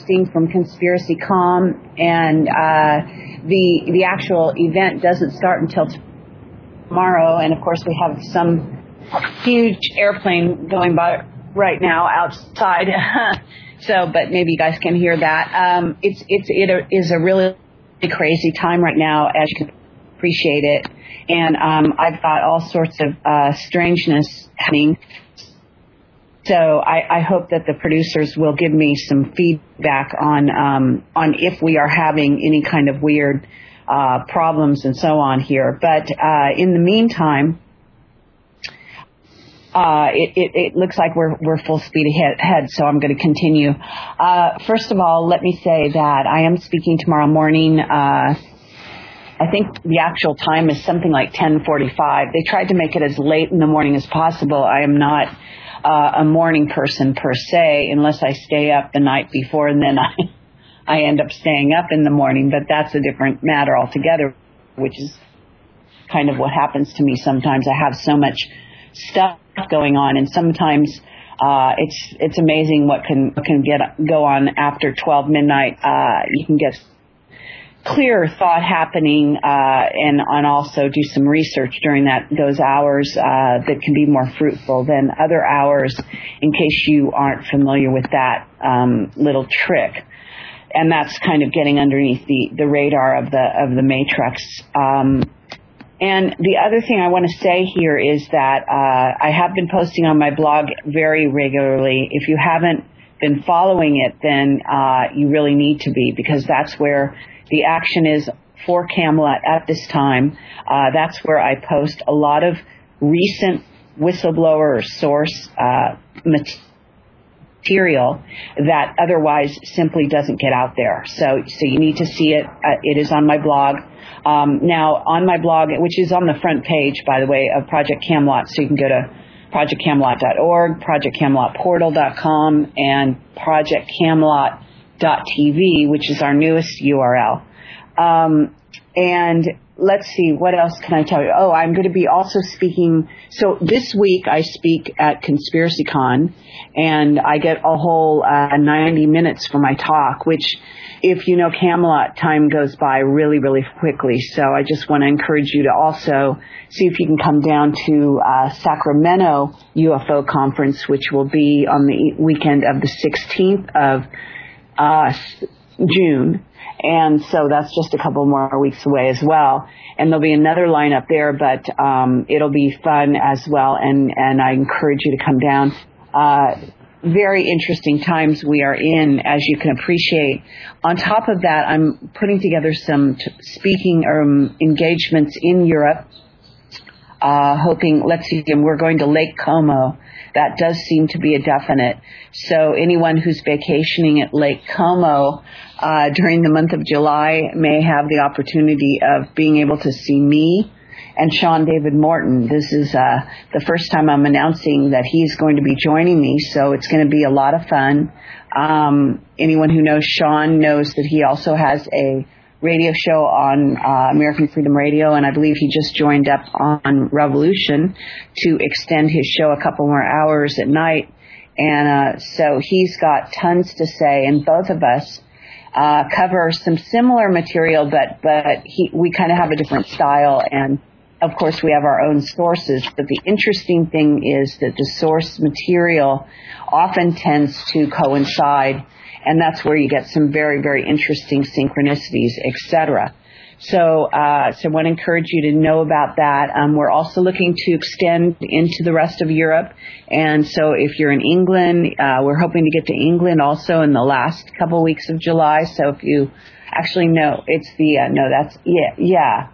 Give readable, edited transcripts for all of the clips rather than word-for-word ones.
broadcasting from Conspiracy.com, and the actual event doesn't start until tomorrow. And of course, we have some huge airplane going by right now outside. But maybe you guys can hear that. It is a really crazy time right now, as you can appreciate it. And I've got all sorts of strangeness happening. So I hope that the producers will give me some feedback on if we are having any kind of weird problems and so on here. But in the meantime, it looks like we're full speed ahead, so I'm going to continue. First of all, let me say that I am speaking tomorrow morning. I think the actual time is something like 10:45. They tried to make it as late in the morning as possible. I am not a morning person per se, unless I stay up the night before, and then I end up staying up in the morning. But that's a different matter altogether, which is kind of what happens to me sometimes. I have so much stuff going on, and sometimes it's amazing what can go on after 12 midnight. You can get clear thought happening, and also do some research during those hours that can be more fruitful than other hours, in case you aren't familiar with that little trick. And that's kind of getting underneath the radar of the matrix. And the other thing I want to say here is that I have been posting on my blog very regularly. If you haven't been following it, then you really need to be, because that's where the action is for Camelot at this time. That's where I post a lot of recent whistleblower or source material that otherwise simply doesn't get out there. So you need to see it. It is on my blog. Now, on my blog, which is on the front page, by the way, of Project Camelot, so you can go to projectcamelot.org, projectcamelotportal.com, and projectcamelot.tv, which is our newest URL. And let's see, what else can I tell you? Oh, I'm going to be also speaking. So this week I speak at ConspiracyCon, and I get a whole 90 minutes for my talk, which, if you know Camelot, time goes by really, really quickly. So I just want to encourage you to also see if you can come down to Sacramento UFO Conference, which will be on the weekend of the 16th of June. And so that's just a couple more weeks away as well. And there'll be another lineup there, but it'll be fun as well. And I encourage you to come down. Very interesting times we are in, as you can appreciate. On top of that, I'm putting together some speaking engagements in Europe, hoping, let's see, and we're going to Lake Como. That does seem to be a definite. So anyone who's vacationing at Lake Como during the month of July may have the opportunity of being able to see me and Sean David Morton. This is the first time I'm announcing that he's going to be joining me, so it's going to be a lot of fun. Anyone who knows Sean knows that he also has a radio show on American Freedom Radio, and I believe he just joined up on Revolution to extend his show a couple more hours at night. And so he's got tons to say, and both of us cover some similar material, but we kind of have a different style, and of course we have our own sources. But the interesting thing is that the source material often tends to coincide, and that's where you get some very, very interesting synchronicities, etc. So I want to encourage you to know about that. We're also looking to extend into the rest of Europe. And so if you're in England, we're hoping to get to England also in the last couple weeks of July. So if you actually know, it's the, no, that's, yeah.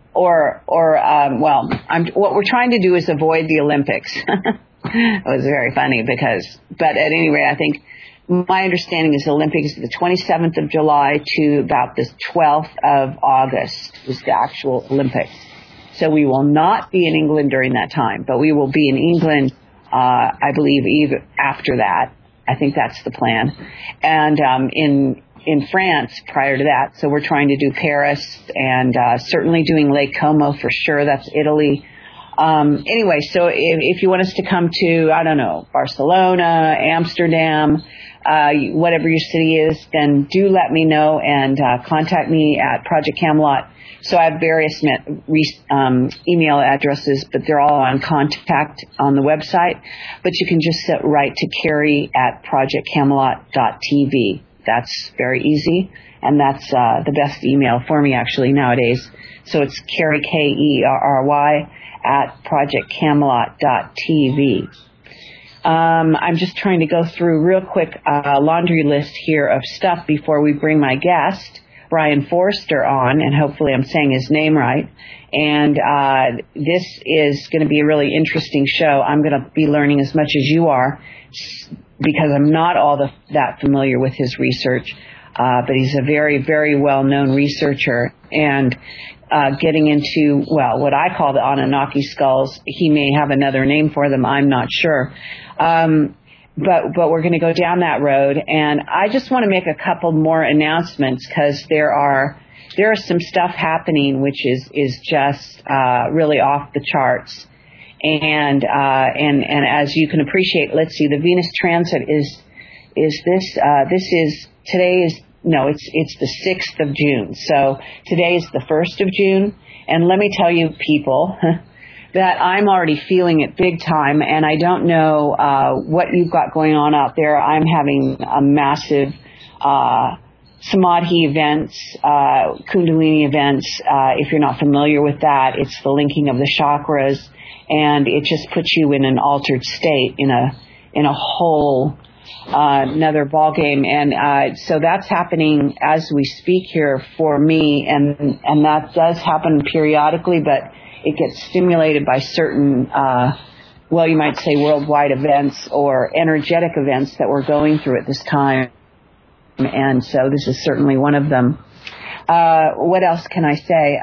What we're trying to do is avoid the Olympics. It was very funny but at any rate, I think my understanding is the Olympics is the 27th of July to about the 12th of August is the actual Olympics. So we will not be in England during that time, but we will be in England, I believe, even after that. I think that's the plan. And in France prior to that. So we're trying to do Paris and certainly doing Lake Como for sure. That's Italy. Anyway, so if you want us to come to, I don't know, Barcelona, Amsterdam, whatever your city is, then do let me know and contact me at Project Camelot. So I have various email addresses, but they're all on contact on the website. But you can just write to Carrie at projectcamelot.tv. That's very easy, and that's the best email for me actually nowadays. So it's Carrie, Kerry, at projectcamelot.tv. I'm just trying to go through real quick a laundry list here of stuff before we bring my guest, Brian Forrester, on, and hopefully I'm saying his name right. And this is going to be a really interesting show. I'm going to be learning as much as you are because I'm not all that familiar with his research, but he's a very, very well-known researcher. And getting into, well, what I call the Anunnaki skulls, he may have another name for them, I'm not sure. But we're going to go down that road, and I just want to make a couple more announcements because there is some stuff happening which is just really off the charts, and as you can appreciate, let's see, the Venus transit it's the 6th of June, so today is the 1st of June, and let me tell you, people. That I'm already feeling it big time, and I don't know what you've got going on out there. I'm having a massive Samadhi events, Kundalini events. If you're not familiar with that, it's the linking of the chakras, and it just puts you in an altered state, in a whole another ball game. And so that's happening as we speak here for me, and that does happen periodically, but it gets stimulated by certain, you might say worldwide events or energetic events that we're going through at this time. And so this is certainly one of them. What else can I say?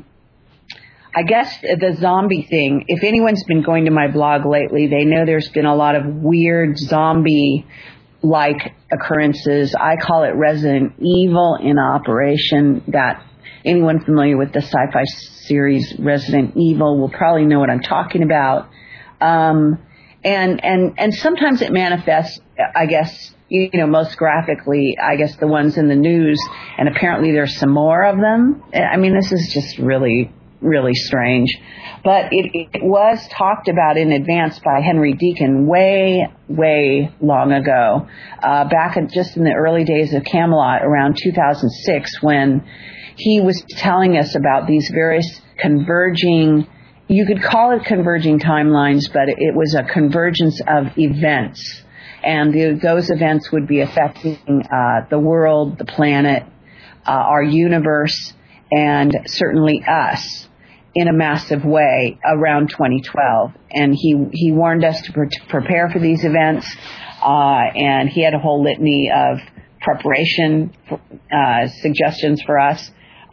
I guess the zombie thing, if anyone's been going to my blog lately, they know there's been a lot of weird zombie-like occurrences. I call it Resident Evil in operation. That anyone familiar with the sci-fi series Resident Evil will probably know what I'm talking about. And sometimes it manifests, I guess, most graphically, I guess the ones in the news, and apparently there's some more of them. I mean, this is just really, really strange. But it was talked about in advance by Henry Deacon way, way long ago, back just in the early days of Camelot around 2006, when he was telling us about these various converging, you could call it converging timelines, but it was a convergence of events. And those events would be affecting the world, the planet, our universe, and certainly us in a massive way around 2012. And he warned us to prepare for these events, and he had a whole litany of preparation suggestions for us.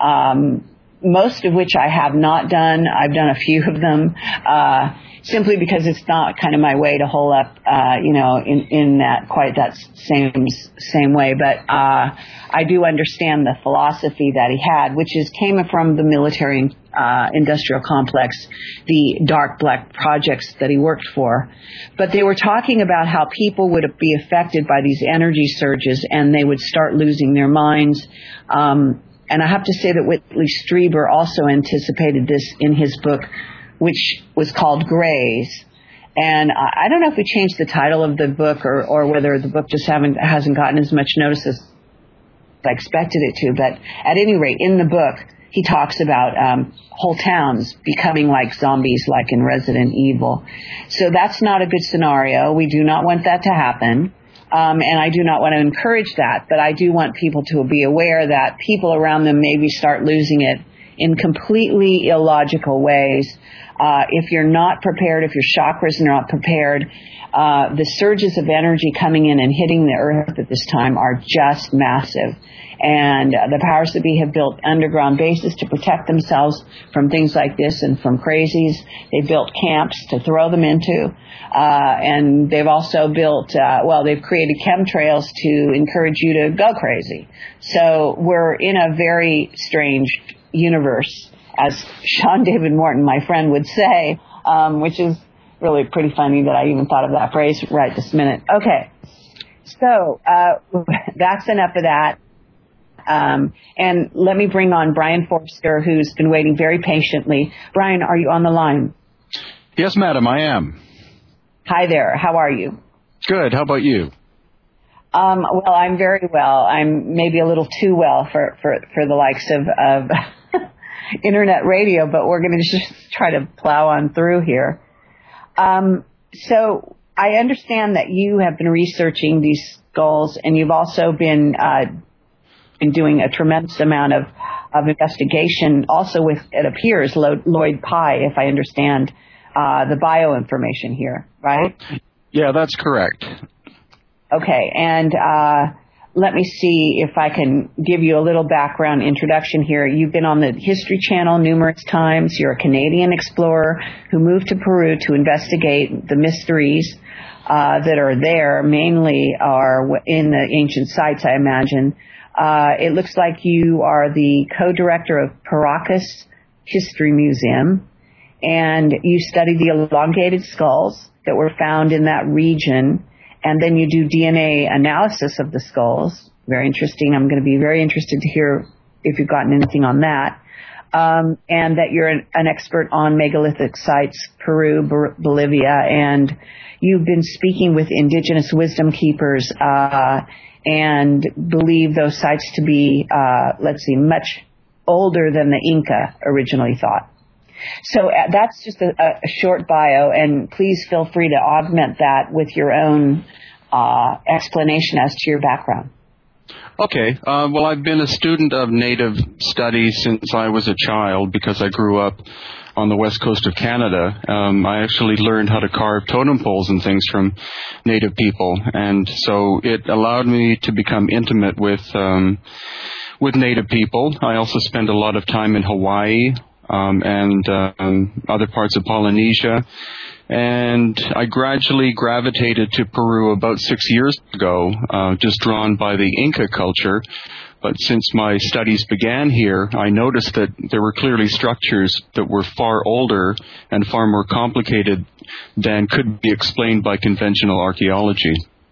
Most of which I have not done. I've done a few of them, simply because it's not kind of my way to hole up, in that quite that same way. But I do understand the philosophy that he had, which came from the military industrial complex, the dark black projects that he worked for. But they were talking about how people would be affected by these energy surges, and they would start losing their minds. And I have to say that Whitley Strieber also anticipated this in his book, which was called Grays. And I don't know if we changed the title of the book or whether the book just hasn't gotten as much notice as I expected it to. But at any rate, in the book, he talks about whole towns becoming like zombies, like in Resident Evil. So that's not a good scenario. We do not want that to happen. And I do not want to encourage that, but I do want people to be aware that people around them maybe start losing it in completely illogical ways. If you're not prepared, if your chakras are not prepared, the surges of energy coming in and hitting the earth at this time are just massive. And the powers that be have built underground bases to protect themselves from things like this and from crazies. They built camps to throw them into. And they've also built, they've created chemtrails to encourage you to go crazy. So we're in a very strange universe, as Sean David Morton, my friend, would say, which is really pretty funny that I even thought of that phrase right this minute. Okay. So that's enough of that. And let me bring on Brian Forster, who's been waiting very patiently. Brian, are you on the line? Yes, madam, I am. Hi there. How are you? Good. How about you? Well, I'm very well. I'm maybe a little too well for the likes of internet radio, but we're going to just try to plow on through here. So I understand that you have been researching these skulls, and you've also been doing a tremendous amount of investigation, also with, it appears, Lloyd Pye, if I understand the bio information here, right? Yeah, that's correct. Okay, and let me see if I can give you a little background introduction here. You've been on the History Channel numerous times. You're a Canadian explorer who moved to Peru to investigate the mysteries that are there, mainly are in the ancient sites, I imagine. It looks like you are the co-director of Paracas History Museum, and you study the elongated skulls that were found in that region, and then you do DNA analysis of the skulls. Very interesting. I'm going to be very interested to hear if you've gotten anything on that. And that you're an expert on megalithic sites, Peru, Bolivia, and you've been speaking with indigenous wisdom keepers and believe those sites to be, much older than the Inca originally thought. So that's just a short bio, and please feel free to augment that with your own explanation as to your background. Okay. Well, I've been a student of Native studies since I was a child because I grew up on the west coast of Canada. I actually learned how to carve totem poles and things from Native people, and so it allowed me to become intimate with Native people. I also spent a lot of time in Hawaii and other parts of Polynesia. And I gradually gravitated to Peru about 6 years ago, just drawn by the Inca culture. But since my studies began here, I noticed that there were clearly structures that were far older and far more complicated than could be explained by conventional archaeology.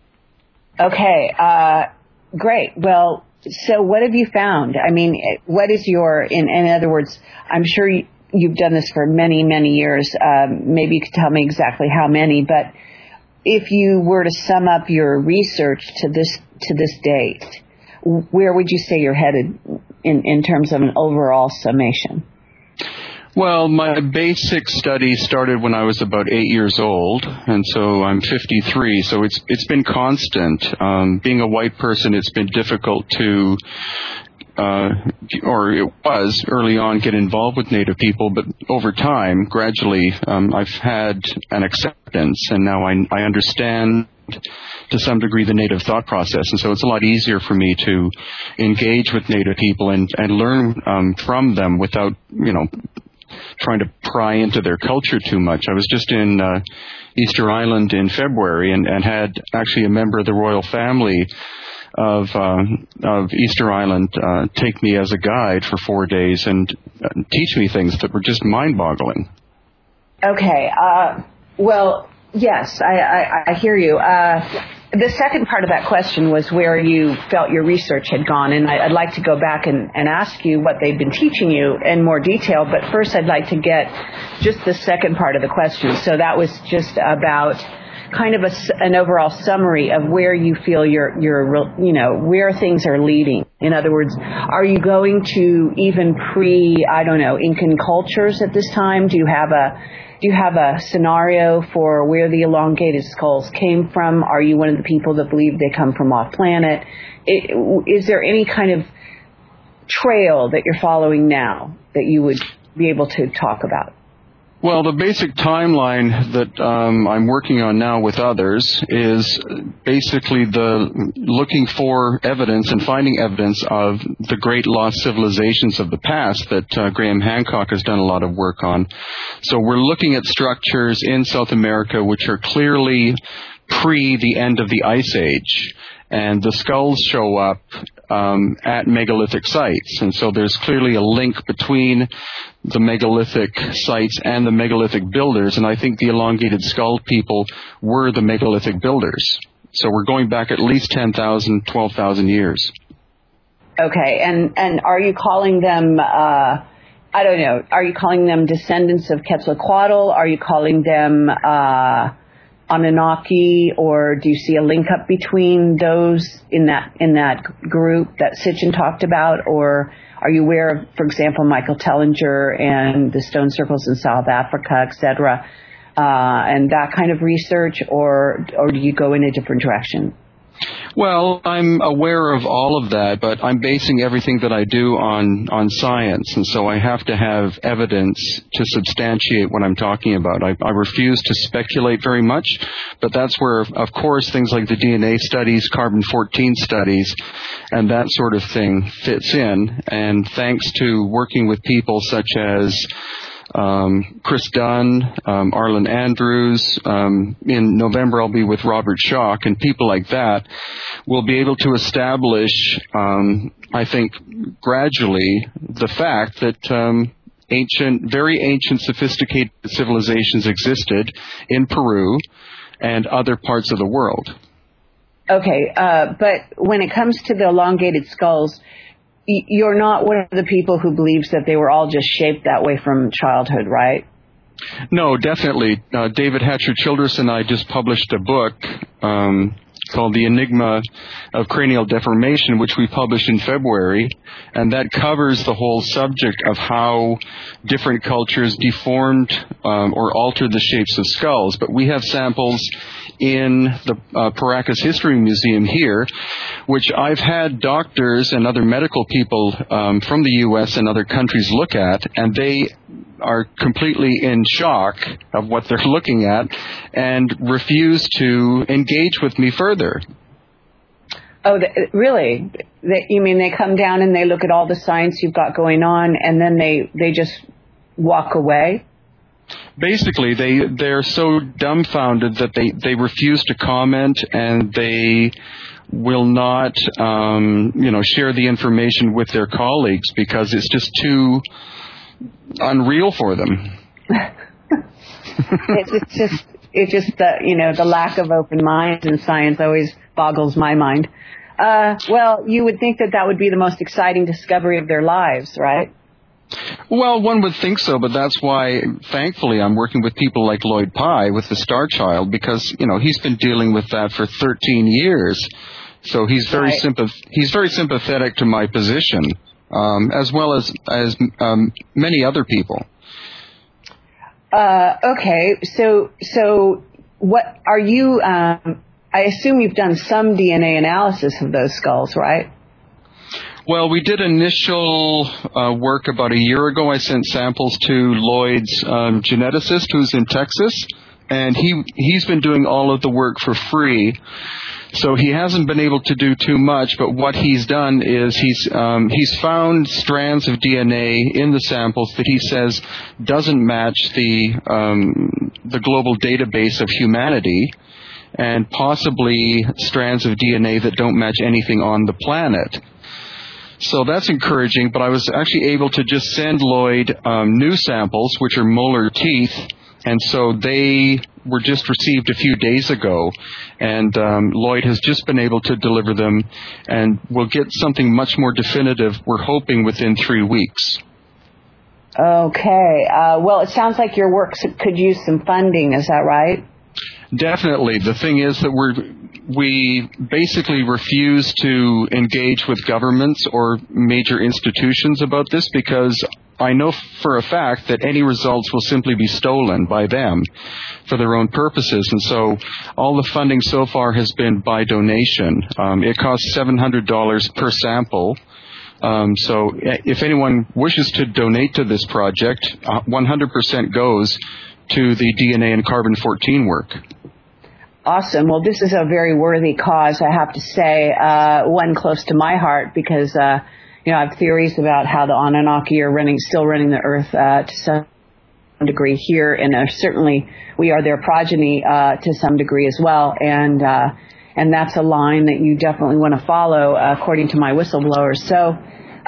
Okay, great. Well, so what have you found? I mean, what is your, in other words, I'm sure you've done this for many, many years. Maybe you could tell me exactly how many, but if you were to sum up your research to this date, where would you say you're headed in terms of an overall summation? Well, my basic study started when I was about 8 years old, and so I'm 53, so it's been constant. Being a white person, it's been difficult to, or it was early on, get involved with Native people, but over time, gradually, I've had an acceptance, and now I understand to some degree the Native thought process, and so it's a lot easier for me to engage with Native people and learn from them without, trying to pry into their culture too much. I was just in Easter Island in February and had actually a member of the royal family of Easter Island take me as a guide for 4 days and teach me things that were just mind-boggling. Okay. Well, yes, I hear you. The second part of that question was where you felt your research had gone, and I'd like to go back and ask you what they've been teaching you in more detail, but first I'd like to get just the second part of the question. So that was just about kind of an overall summary of where you feel where things are leading. In other words, are you going to even Incan cultures at this time? Do you have a scenario for where the elongated skulls came from? Are you one of the people that believe they come from off planet? Is there any kind of trail that you're following now that you would be able to talk about? Well, the basic timeline that I'm working on now with others is basically the looking for evidence and finding evidence of the great lost civilizations of the past that Graham Hancock has done a lot of work on. So we're looking at structures in South America which are clearly pre the end of the Ice Age. And the skulls show up at megalithic sites. And so there's clearly a link between the megalithic sites and the megalithic builders. And I think the elongated skull people were the megalithic builders. So we're going back at least 10,000, 12,000 years. Okay, and are you calling them, I don't know, are you calling them descendants of Quetzalcoatl? Are you calling them Anunnaki, or do you see a link up between those in that group that Sitchin talked about? Or are you aware of, for example, Michael Tellinger and the stone circles in South Africa, et cetera, and that kind of research, or do you go in a different direction? Well, I'm aware of all of that, but I'm basing everything that I do on science, and so I have to have evidence to substantiate what I'm talking about. I refuse to speculate very much, but that's where, of course, things like the DNA studies, carbon-14 studies, and that sort of thing fits in. And thanks to working with people such as Chris Dunn, Arlen Andrews. In November, I'll be with Robert Schoch, and people like that will be able to establish, I think, gradually the fact that very ancient, sophisticated civilizations existed in Peru and other parts of the world. Okay, but when it comes to the elongated skulls, you're not one of the people who believes that they were all just shaped that way from childhood, right? No, definitely. David Hatcher Childress and I just published a book called The Enigma of Cranial Deformation, which we published in February, and that covers the whole subject of how different cultures deformed or altered the shapes of skulls. But we have samples in the Paracas History Museum here, which I've had doctors and other medical people from the U.S. and other countries look at, and they are completely in shock of what they're looking at and refuse to engage with me further. Oh, really? You mean they come down and they look at all the science you've got going on, and then they just walk away? Basically, they're so dumbfounded that they refuse to comment, and they will not share the information with their colleagues because it's just too unreal for them. It's just the lack of open minds in science always boggles my mind. Well, you would think that would be the most exciting discovery of their lives, right? Well, one would think so, but that's why, thankfully, I'm working with people like Lloyd Pye with the Star Child, because he's been dealing with that for 13 years. So he's very sympathetic to my position, as well as many other people. Okay, so what are you? I assume you've done some DNA analysis of those skulls, right? Well, we did initial work about a year ago. I sent samples to Lloyd's geneticist, who's in Texas, and he's been doing all of the work for free. So he hasn't been able to do too much, but what he's done is he's found strands of DNA in the samples that he says doesn't match the global database of humanity, and possibly strands of DNA that don't match anything on the planet. So that's encouraging, but I was actually able to just send Lloyd new samples, which are molar teeth, and so they were just received a few days ago, and Lloyd has just been able to deliver them, and we'll get something much more definitive, we're hoping, within 3 weeks. Okay. Well, it sounds like your work could use some funding, is that right? Definitely. The thing is that we basically refuse to engage with governments or major institutions about this, because I know for a fact that any results will simply be stolen by them for their own purposes. And so all the funding so far has been by donation. It costs $700 per sample. So if anyone wishes to donate to this project, 100% goes to the DNA and carbon-14 work. Awesome. Well, this is a very worthy cause, I have to say, one close to my heart, because I have theories about how the Anunnaki are still running the Earth to some degree here, and certainly we are their progeny to some degree as well, and that's a line that you definitely want to follow, according to my whistleblowers. So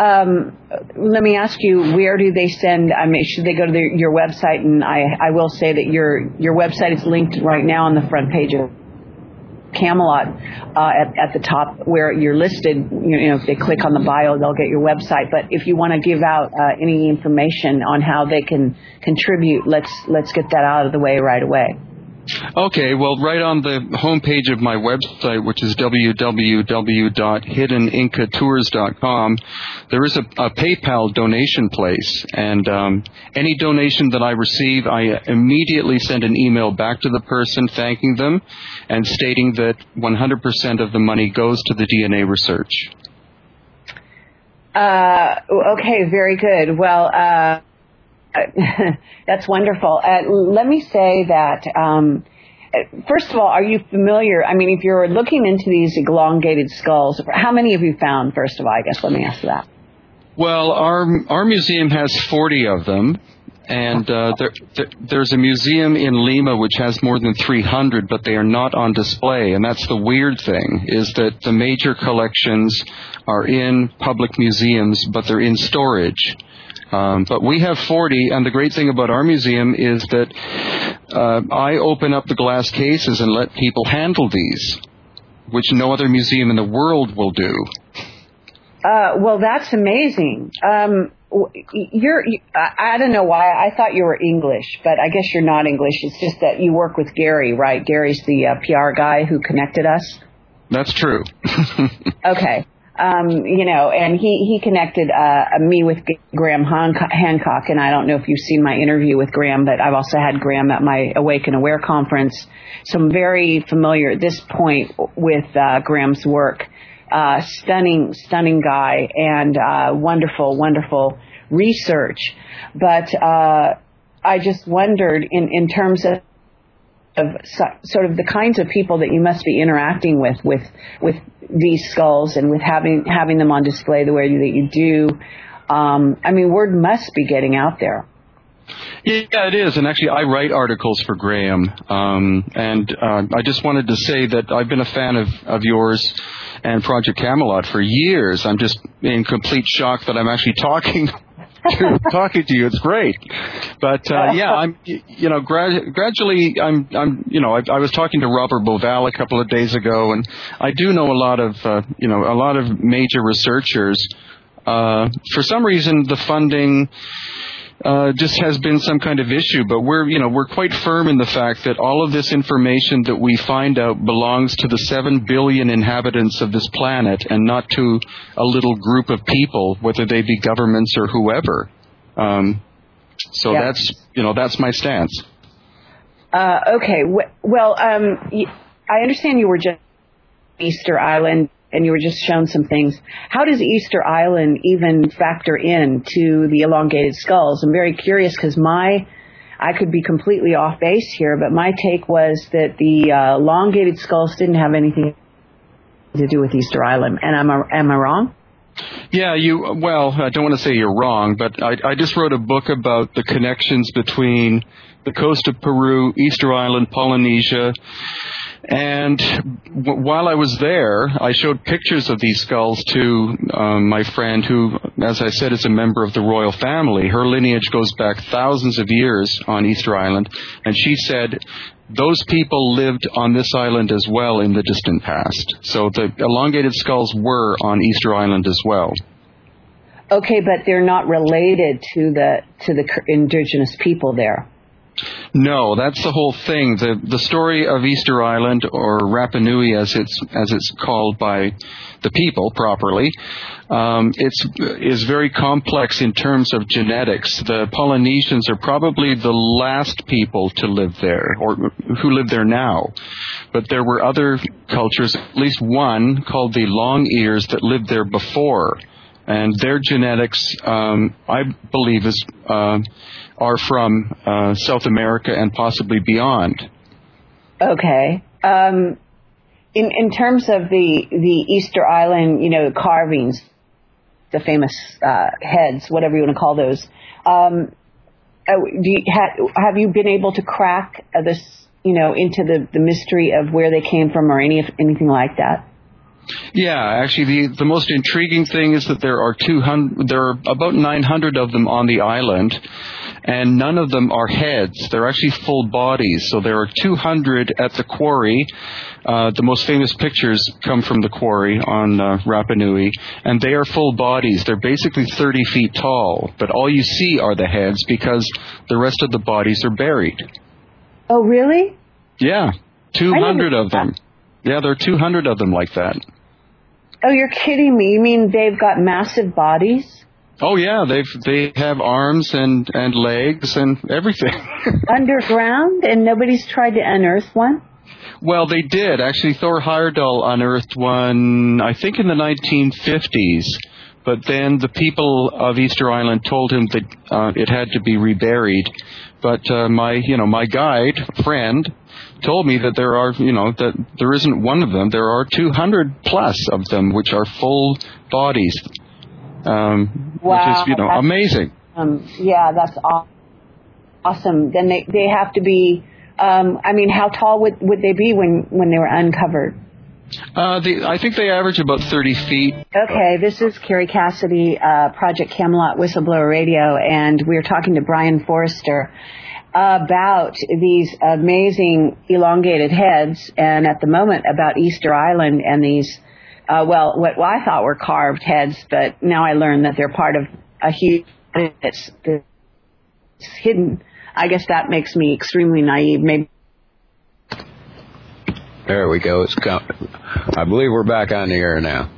let me ask you, where do they send? I mean, should they go to your website? And I will say that your website is linked right now on the front page of Camelot at the top where you're listed. You know, if they click on the bio, they'll get your website. But if you want to give out any information on how they can contribute, let's get that out of the way right away. Okay, well, right on the homepage of my website, which is www.hiddenincatours.com, there is a PayPal donation place, and any donation that I receive, I immediately send an email back to the person thanking them and stating that 100% of the money goes to the DNA research. Okay, very good. Well, that's wonderful. Let me say that, first of all, are you familiar? I mean, if you're looking into these elongated skulls, how many have you found, first of all? I guess let me ask that. Well, our museum has 40 of them, and there's a museum in Lima which has more than 300, but they are not on display. And that's the weird thing, is that the major collections are in public museums, but they're in storage. But we have 40, and the great thing about our museum is that I open up the glass cases and let people handle these, which no other museum in the world will do. Well, that's amazing. I don't know why. I thought you were English, but I guess you're not English. It's just that you work with Gary, right? Gary's the PR guy who connected us. That's true. Okay. You know, and he connected me with Graham Hancock, and I don't know if you've seen my interview with Graham, but I've also had Graham at my Awake and Aware conference, so I'm very familiar at this point with Graham's work. Stunning guy, and wonderful research. But I just wondered in terms of sort of the kinds of people that you must be interacting with these skulls, and with having them on display the way that you do. I mean, word must be getting out there. Yeah, it is. And actually, I write articles for Graham. And I just wanted to say that I've been a fan of yours and Project Camelot for years. I'm just in complete shock that I'm actually talking to you. It's great. But yeah, I'm, you know, gradually I'm, you know, I was talking to Robert Boval a couple of days ago, and I do know a lot of major researchers. For some reason, the funding just has been some kind of issue, but we're quite firm in the fact that all of this information that we find out belongs to the 7 billion inhabitants of this planet, and not to a little group of people, whether they be governments or whoever. So yeah. That's my stance. Okay. Well, I understand you were just Easter Island, and you were just shown some things. How does Easter Island even factor in to the elongated skulls? I'm very curious, because I could be completely off base here, but my take was that the elongated skulls didn't have anything to do with Easter Island. And am I wrong? Yeah, well, I don't want to say you're wrong, but I just wrote a book about the connections between the coast of Peru, Easter Island, Polynesia. And while I was there, I showed pictures of these skulls to my friend who, as I said, is a member of the royal family. Her lineage goes back thousands of years on Easter Island. And she said those people lived on this island as well in the distant past. So the elongated skulls were on Easter Island as well. Okay, but they're not related to the indigenous people there. No, that's the whole thing. The story of Easter Island, or Rapa Nui as it's called by the people properly, is very complex in terms of genetics. The Polynesians are probably the last people to live there, or who live there now. But there were other cultures, at least one called the Long Ears, that lived there before. And their genetics, I believe, are from South America and possibly beyond. Okay. In terms of the Easter Island, carvings, the famous heads, whatever you want to call those, have you been able to crack this, into the mystery of where they came from, or anything like that? Yeah, actually, the most intriguing thing is that there are about 900 of them on the island, and none of them are heads. They're actually full bodies. So there are 200 at the quarry. The most famous pictures come from the quarry on Rapa Nui, and they are full bodies. They're basically 30 feet tall, but all you see are the heads because the rest of the bodies are buried. Oh, really? Yeah, 200 of them. Yeah, there are 200 of them like that. Oh, you're kidding me. You mean they've got massive bodies? Oh, yeah, they have arms and legs and everything. Underground, and nobody's tried to unearth one? Well, they did. Actually, Thor Heyerdahl unearthed one, I think, in the 1950s. But then the people of Easter Island told him that it had to be reburied. But my guide friend told me that that there isn't one of them. There are 200 plus of them, which are full bodies. Wow, which is amazing. Yeah, that's awesome. Then they have to be. How tall would they be when they were uncovered? I think they average about 30 feet. Okay, this is Carrie Cassidy, Project Camelot Whistleblower Radio, and we're talking to Brian Forrester about these amazing elongated heads, and at the moment about Easter Island and these, what I thought were carved heads, but now I learned that they're part of a huge that's hidden. I guess that makes me extremely naive. Maybe. There we go. I believe we're back on the air now.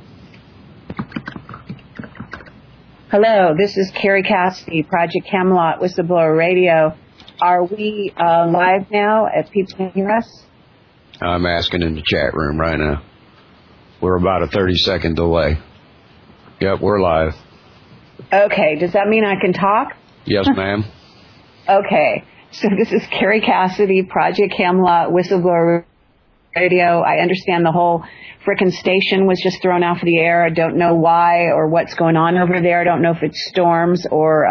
Hello, this is Carrie Cassidy, Project Camelot Whistleblower Radio. Are we live now? If people can hear us? I'm asking in the chat room right now. We're about a 30-second delay. Yep, we're live. Okay, does that mean I can talk? Yes, ma'am. Okay, so this is Carrie Cassidy, Project Camelot Whistleblower Radio. I understand the whole frickin' station was just thrown off the air. I don't know why or what's going on over there. I don't know if it's storms or,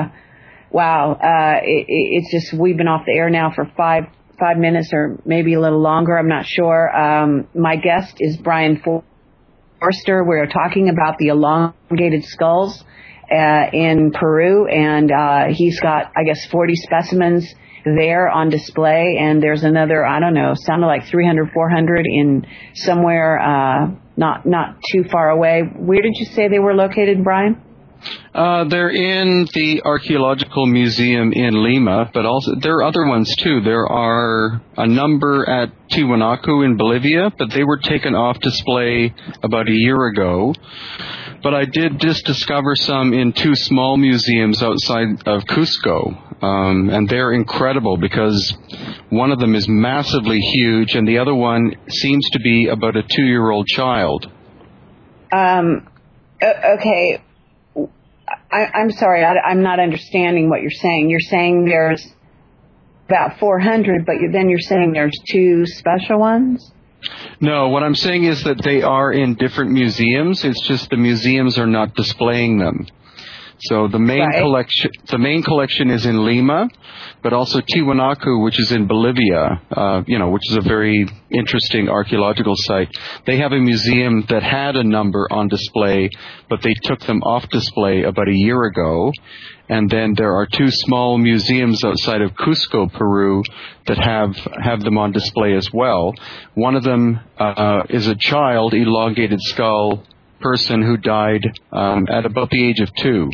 it's just we've been off the air now for five minutes or maybe a little longer. I'm not sure. My guest is Brian Forrester. We're talking about the elongated skulls in Peru, and he's got, I guess, 40 specimens there on display, and there's another, I don't know, sounded like 300, 400 in somewhere not too far away. Where did you say they were located, Brian? They're in the Archaeological Museum in Lima, but also there are other ones too. There are a number at Tiwanaku in Bolivia, but they were taken off display about a year ago. But I did just discover some in two small museums outside of Cusco, and they're incredible because one of them is massively huge, and the other one seems to be about a 2-year-old child. Okay. I'm sorry, I'm not understanding what you're saying. You're saying there's about 400, but then you're saying there's two special ones? No, what I'm saying is that they are in different museums. It's just the museums are not displaying them. So the main collection is in Lima, but also Tiwanaku, which is in Bolivia, which is a very interesting archaeological site. They have a museum that had a number on display, but they took them off display about a year ago. And then there are two small museums outside of Cusco, Peru, that have them on display as well. One of them is a child, elongated skull person who died at about the age of 2.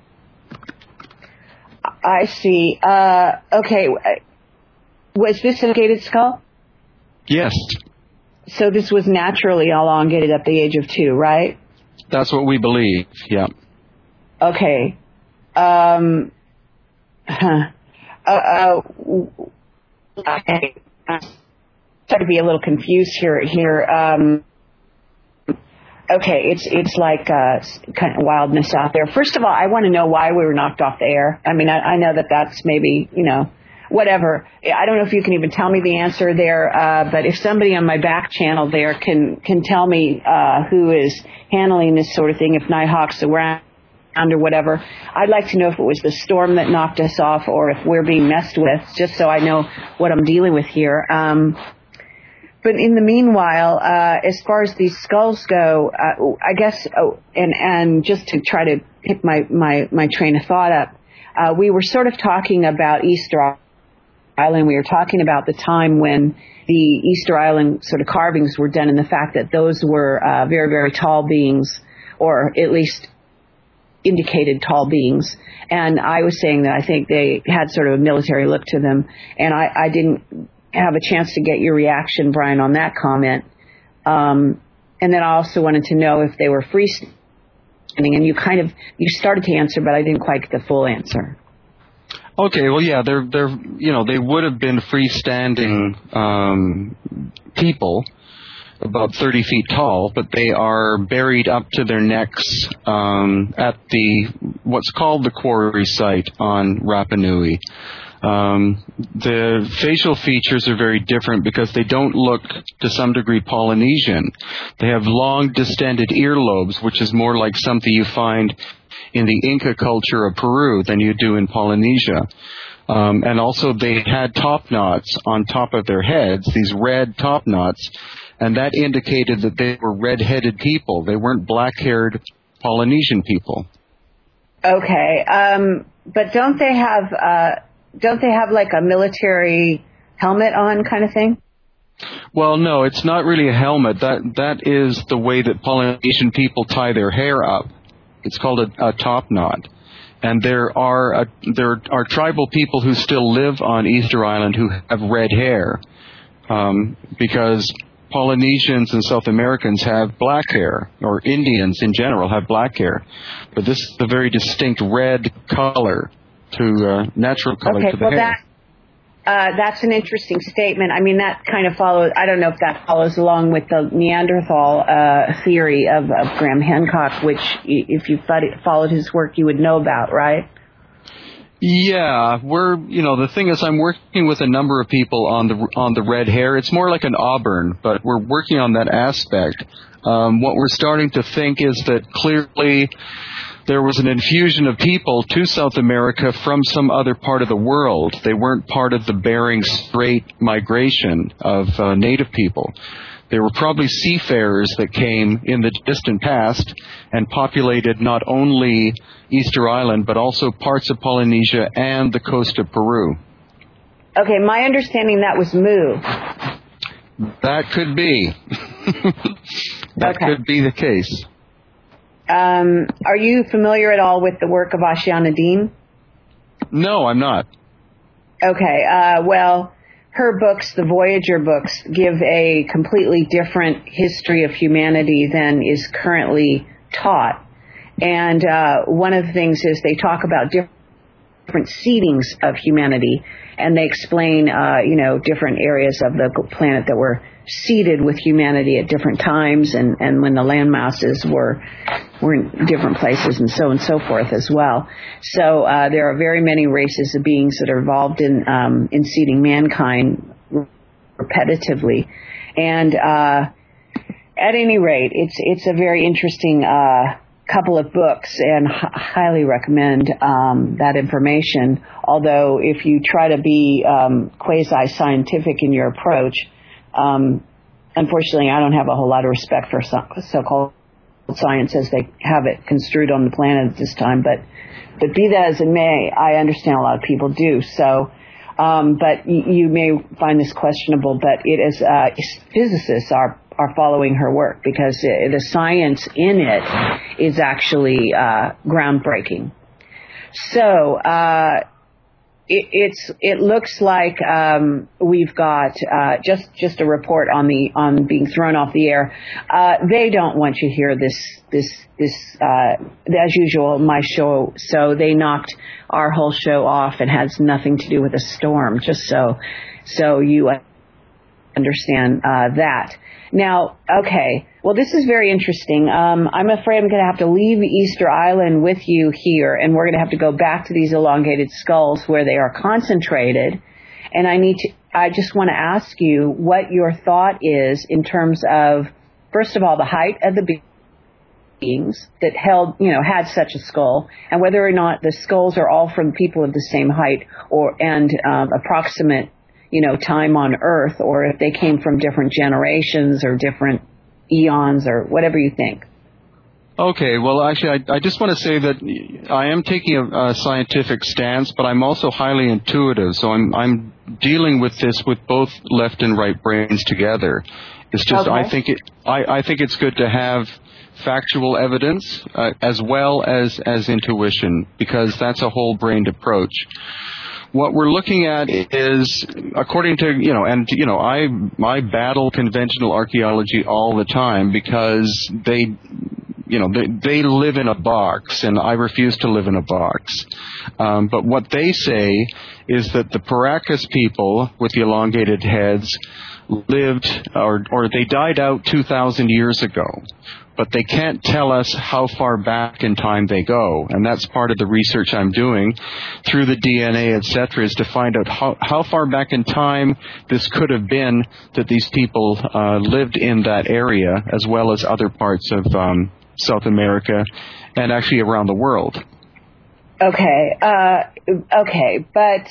I see. Okay. Was this an elongated skull? Yes. So this was naturally elongated at the age of 2, right? That's what we believe, yeah. Okay. Okay. I'm trying to be a little confused here. Okay, it's like kind of wildness out there. First of all, I want to know why we were knocked off the air. I mean, I know that's maybe, whatever. I don't know if you can even tell me the answer there, but if somebody on my back channel there can tell me who is handling this sort of thing, if Nighthawk's around or whatever, I'd like to know if it was the storm that knocked us off or if we're being messed with, just so I know what I'm dealing with here. but in the meanwhile, as far as these skulls go, I guess, and just to try to pick my train of thought up, we were sort of talking about Easter Island. We were talking about the time when the Easter Island sort of carvings were done, and the fact that those were very, very tall beings, or at least indicated tall beings. And I was saying that I think they had sort of a military look to them, and I didn't have a chance to get your reaction, Brian, on that comment. And then I also wanted to know if they were freestanding, and you started to answer, but I didn't quite get the full answer. Okay, well, yeah, they're they would have been freestanding people, about 30 feet tall, but they are buried up to their necks at what's called the quarry site on Rapa Nui. The facial features are very different because they don't look, to some degree, Polynesian. They have long, distended earlobes, which is more like something you find in the Inca culture of Peru than you do in Polynesia. And also they had top knots on top of their heads, these red top knots, and that indicated that they were red-headed people. They weren't black-haired Polynesian people. Okay, but don't they have like a military helmet on kind of thing? Well, no, it's not really a helmet. That is the way that Polynesian people tie their hair up. It's called a top knot. And there are tribal people who still live on Easter Island who have red hair, because Polynesians and South Americans have black hair, or Indians in general have black hair. But this is a very distinct red color natural color to the hair. That's an interesting statement. I mean, that kind of follows, I don't know if that follows along with the Neanderthal theory of Graham Hancock, which if you followed his work, you would know about, right? Yeah, the thing is, I'm working with a number of people on the red hair. It's more like an auburn, but we're working on that aspect. What we're starting to think is that clearly there was an infusion of people to South America from some other part of the world. They weren't part of the Bering Strait migration of native people. They were probably seafarers that came in the distant past and populated not only Easter Island, but also parts of Polynesia and the coast of Peru. Okay, my understanding that was Mu. That could be. That could be the case. Are you familiar at all with the work of Ashayana Dean? No, I'm not. Okay, well, her books, the Voyager books, give a completely different history of humanity than is currently taught. And one of the things is they talk about different seedings of humanity, and they explain, different areas of the planet that were seeded with humanity at different times, and when the land masses were in different places, and so forth as well. So there are very many races of beings that are involved in seeding mankind repetitively, and at any rate, it's a very interesting couple of books, and highly recommend that information. Although if you try to be quasi-scientific in your approach, unfortunately, I don't have a whole lot of respect for so-called science as they have it construed on the planet at this time. But be that as it may, I understand a lot of people do. So, but you may find this questionable, but it is physicists are following her work because the science in it is actually groundbreaking. So it looks like we've got just a report on being thrown off the air. They don't want you to hear this as usual, my show, so they knocked our whole show off. It has nothing to do with a storm, just so you understand that. Now, okay, well, this is very interesting. I'm afraid I'm going to have to leave Easter Island with you here, and we're going to have to go back to these elongated skulls where they are concentrated. And I just want to ask you what your thought is in terms of, first of all, the height of the beings that had such a skull, and whether or not the skulls are all from people of the same height and approximate, time on Earth, or if they came from different generations or different eons or whatever you think. Okay, well, actually, I just want to say that I am taking a scientific stance, but I'm also highly intuitive. So I'm dealing with this with both left and right brains together. It's just I think it's good to have factual evidence as well as intuition, because that's a whole brained approach. What we're looking at is, according to, I battle conventional archaeology all the time because they live in a box, and I refuse to live in a box. But what they say is that the Paracas people with the elongated heads lived, or they died out 2,000 years ago. But they can't tell us how far back in time they go. And that's part of the research I'm doing through the DNA, et cetera, is to find out how far back in time this could have been that these people lived in that area, as well as other parts of South America and actually around the world. Okay. But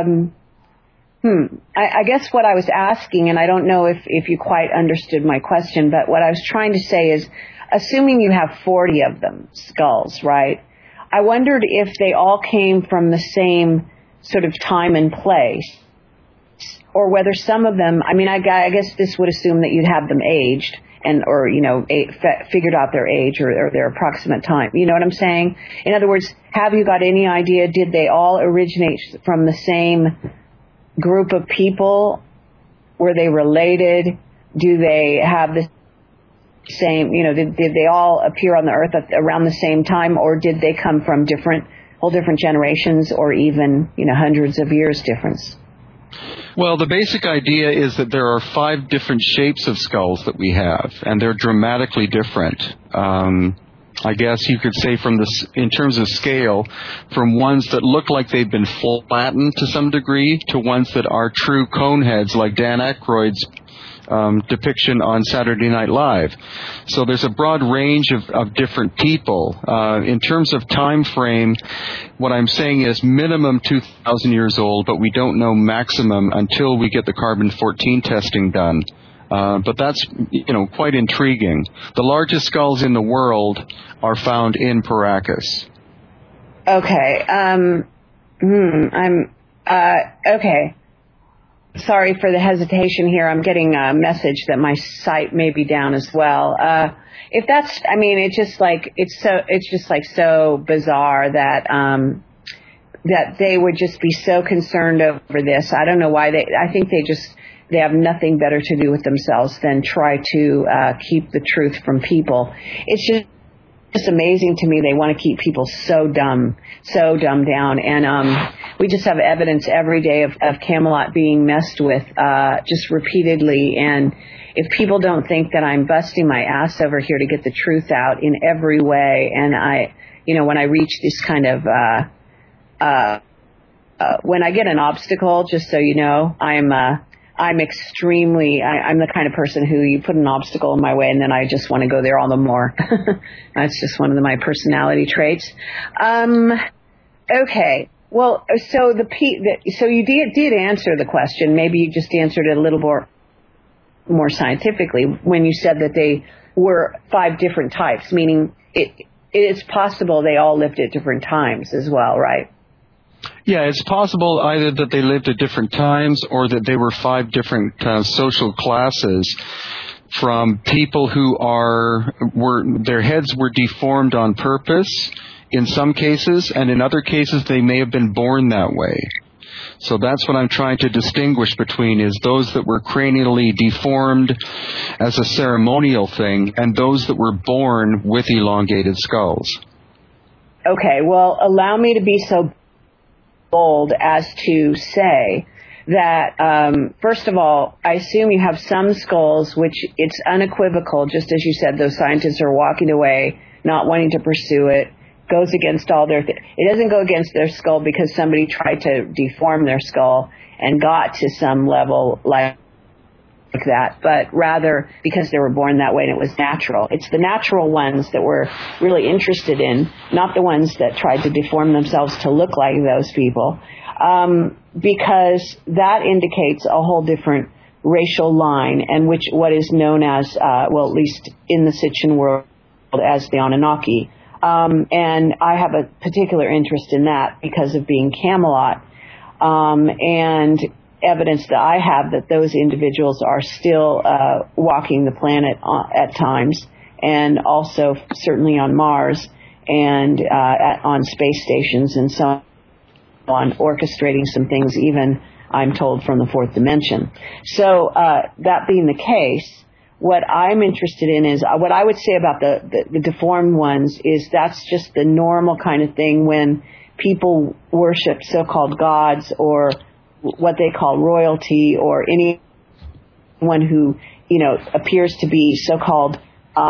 I guess what I was asking, and I don't know if you quite understood my question, but what I was trying to say is, assuming you have 40 of them, skulls, right? I wondered if they all came from the same sort of time and place, or whether some of them, I guess this would assume that you'd have them aged, or figured out their age or their approximate time. You know what I'm saying? In other words, have you got any idea, did they all originate from the same group of people? Were they related? Do they have the same, did they all appear on the earth around the same time, or did they come from whole different generations, or even, hundreds of years difference? Well, the basic idea is that there are 5 different shapes of skulls that we have, and they're dramatically different. I guess you could say in terms of scale, from ones that look like they've been flattened to some degree to ones that are true cone heads, like Dan Aykroyd's depiction on Saturday Night Live. So there's a broad range of different people. In terms of time frame, what I'm saying is minimum 2,000 years old, but we don't know maximum until we get the carbon-14 testing done. But that's, quite intriguing. The largest skulls in the world are found in Paracas. Okay. Okay. Sorry for the hesitation here. I'm getting a message that my site may be down as well. If that's, it's just so bizarre that they would just be so concerned over this. I don't know why I think they have nothing better to do with themselves than try to keep the truth from people. It's just amazing to me. They want to keep people so dumbed down. And we just have evidence every day of Camelot being messed with just repeatedly. And if people don't think that I'm busting my ass over here to get the truth out in every way, and when I reach this kind of when I get an obstacle, just so you know, I'm the kind of person who you put an obstacle in my way and then I just want to go there all the more. That's just one of my personality traits. Okay. Well, so you did answer the question. Maybe you just answered it a little more scientifically when you said that they were 5 different types, meaning it's possible they all lived at different times as well, right? Yeah, it's possible either that they lived at different times or that they were 5 different social classes, from people who their heads were deformed on purpose in some cases, and in other cases they may have been born that way. So that's what I'm trying to distinguish between, is those that were cranially deformed as a ceremonial thing and those that were born with elongated skulls. Okay, well, allow me to be so bold as to say that, first of all, I assume you have some skulls which it's unequivocal, just as you said, those scientists are walking away, not wanting to pursue it, goes against all their... It doesn't go against their skull because somebody tried to deform their skull and got to some level like that, but rather because they were born that way and it was natural. It's the natural ones that we're really interested in, not the ones that tried to deform themselves to look like those people, because that indicates a whole different racial line, and what is known as, at least in the Sitchin world, as the Anunnaki. And I have a particular interest in that because of being Camelot, and evidence that I have that those individuals are still walking the planet at times, and also certainly on Mars and on space stations and so on, orchestrating some things, even, I'm told, from the fourth dimension. So that being the case, what I'm interested in is what I would say about the deformed ones is that's just the normal kind of thing when people worship so-called gods or what they call royalty, or anyone who, appears to be so-called,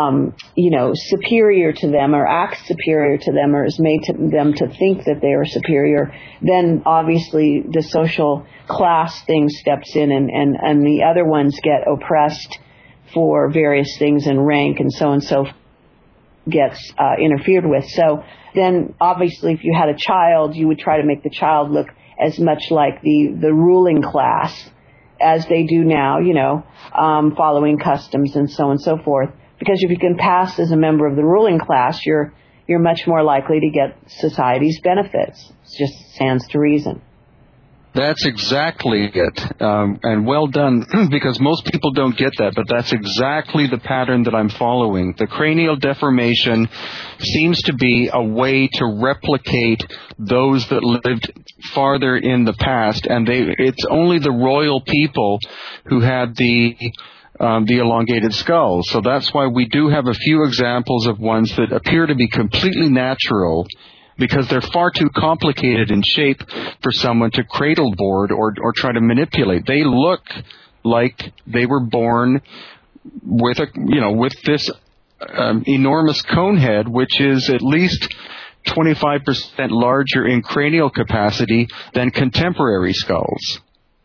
superior to them or acts superior to them or has made them to think that they are superior, then obviously the social class thing steps in and the other ones get oppressed for various things and rank and so gets interfered with. So then obviously if you had a child, you would try to make the child look as much like the ruling class as they do now, following customs and so on and so forth. Because if you can pass as a member of the ruling class, you're much more likely to get society's benefits. It just stands to reason. That's exactly it. And well done, because most people don't get that, but that's exactly the pattern that I'm following. The cranial deformation seems to be a way to replicate those that lived farther in the past, and it's only the royal people who had the elongated skull. So that's why we do have a few examples of ones that appear to be completely natural, because they're far too complicated in shape for someone to cradle board or try to manipulate. They look like they were born with with this enormous cone head, which is at least 25% larger in cranial capacity than contemporary skulls.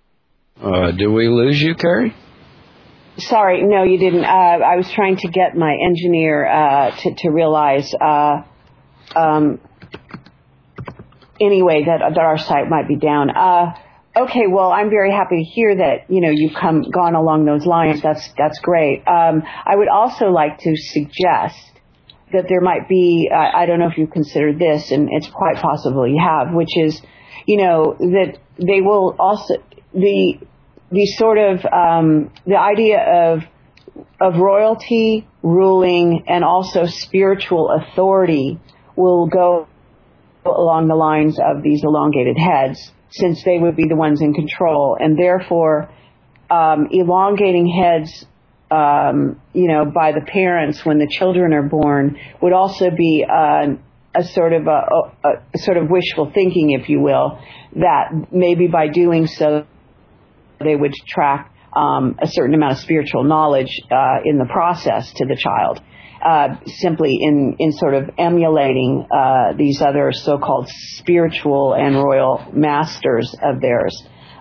Do we lose you, Carrie? Sorry, no, you didn't. I was trying to get my engineer to realize anyway that our site might be down. Okay, well, I'm very happy to hear that you've gone along those lines. That's great. I would also like to suggest that there might be, I don't know if you've considered this, and it's quite possible you have, which is, that they will also the sort of the idea of royalty, ruling, and also spiritual authority will go along the lines of these elongated heads, since they would be the ones in control, and therefore elongating heads, by the parents when the children are born would also be a sort of wishful thinking, if you will, that maybe by doing so they would track a certain amount of spiritual knowledge in the process to the child. Simply in sort of emulating these other so-called spiritual and royal masters of theirs.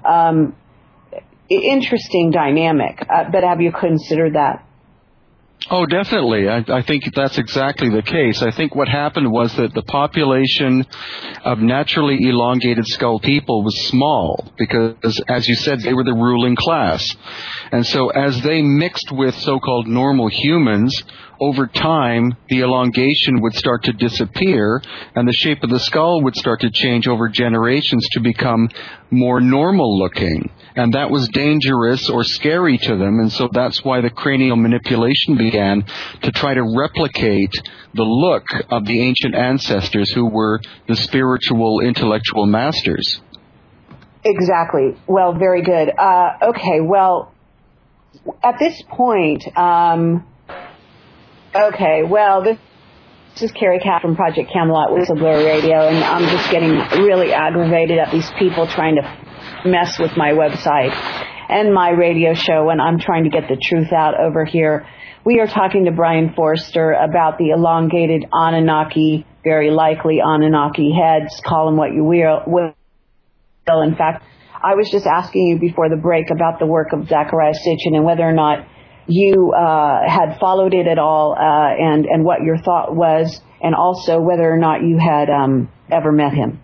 Interesting dynamic, but have you considered that? Oh, definitely. I think that's exactly the case. I think what happened was that the population of naturally elongated skull people was small because, as you said, they were the ruling class. And so as they mixed with so-called normal humans, over time, the elongation would start to disappear, and the shape of the skull would start to change over generations to become more normal looking. And that was dangerous or scary to them, and so that's why the cranial manipulation began, to try to replicate the look of the ancient ancestors who were the spiritual, intellectual masters. Exactly. Well, very good. Okay, well, at this point, this is Carrie Catt from Project Camelot Whistleblower Radio, and I'm just getting really aggravated at these people trying to mess with my website and my radio show when I'm trying to get the truth out over here. We are talking to Brian Forster about the elongated Anunnaki, very likely Anunnaki heads, call them what you will. In fact, I was just asking you before the break about the work of Zecharia Sitchin and whether or not you had followed it at all, and what your thought was, and also whether or not you had ever met him.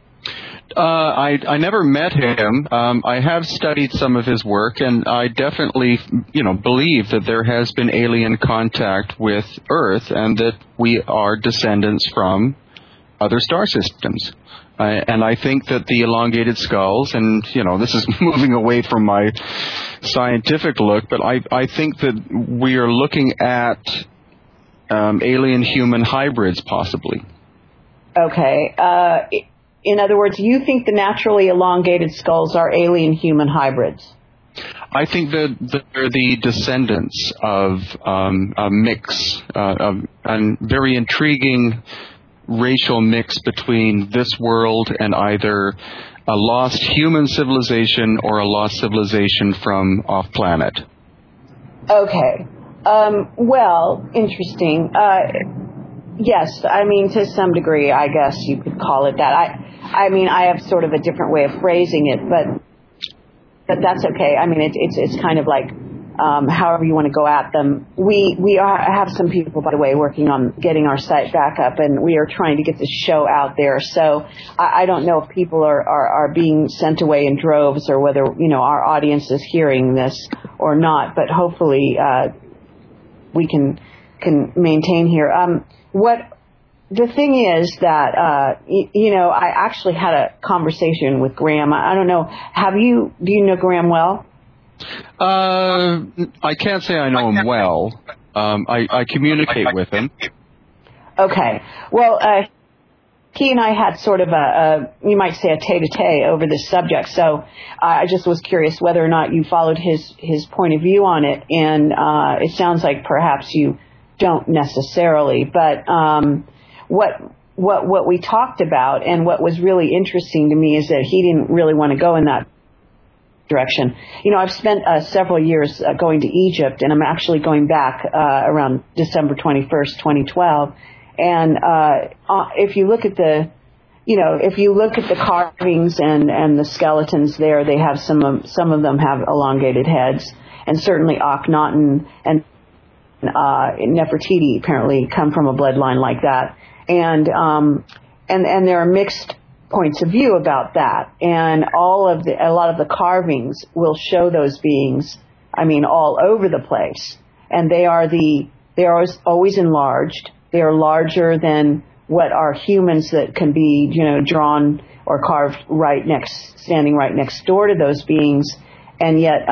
I never met him. I have studied some of his work, and I definitely, believe that there has been alien contact with Earth, and that we are descendants from other star systems. And I think that the elongated skulls, and, this is moving away from my scientific look, but I think that we are looking at alien-human hybrids, possibly. Okay. In other words, you think the naturally elongated skulls are alien-human hybrids? I think that they're the descendants of a mix, a very intriguing racial mix between this world and either a lost human civilization or a lost civilization from off-planet. Okay. Well, interesting. Yes, I mean, to some degree, I guess you could call it that. I mean, I have sort of a different way of phrasing it, but that's okay. I mean, it's kind of like however you want to go at them. We have some people, by the way, working on getting our site back up, and we are trying to get this show out there. So I don't know if people are being sent away in droves, or whether our audience is hearing this or not. But hopefully we can maintain here. The thing is that, I actually had a conversation with Graham. I don't know. Do you know Graham well? I can't say I know him well. I communicate with him. Okay. Well, he and I had sort of you might say a tete-a-tete over this subject. So I just was curious whether or not you followed his point of view on it. And it sounds like perhaps you don't necessarily, but what we talked about, and what was really interesting to me, is that he didn't really want to go in that direction. I've spent several years going to Egypt, and I'm actually going back around December 21st, 2012. And if you look at the carvings and the skeletons there, they have some of them have elongated heads, and certainly Akhenaten and Nefertiti apparently come from a bloodline like that, and there are mixed points of view about that, and a lot of the carvings will show those beings, all over the place, and they are always enlarged. They are larger than what are humans that can be drawn or carved standing right next door to those beings, and yet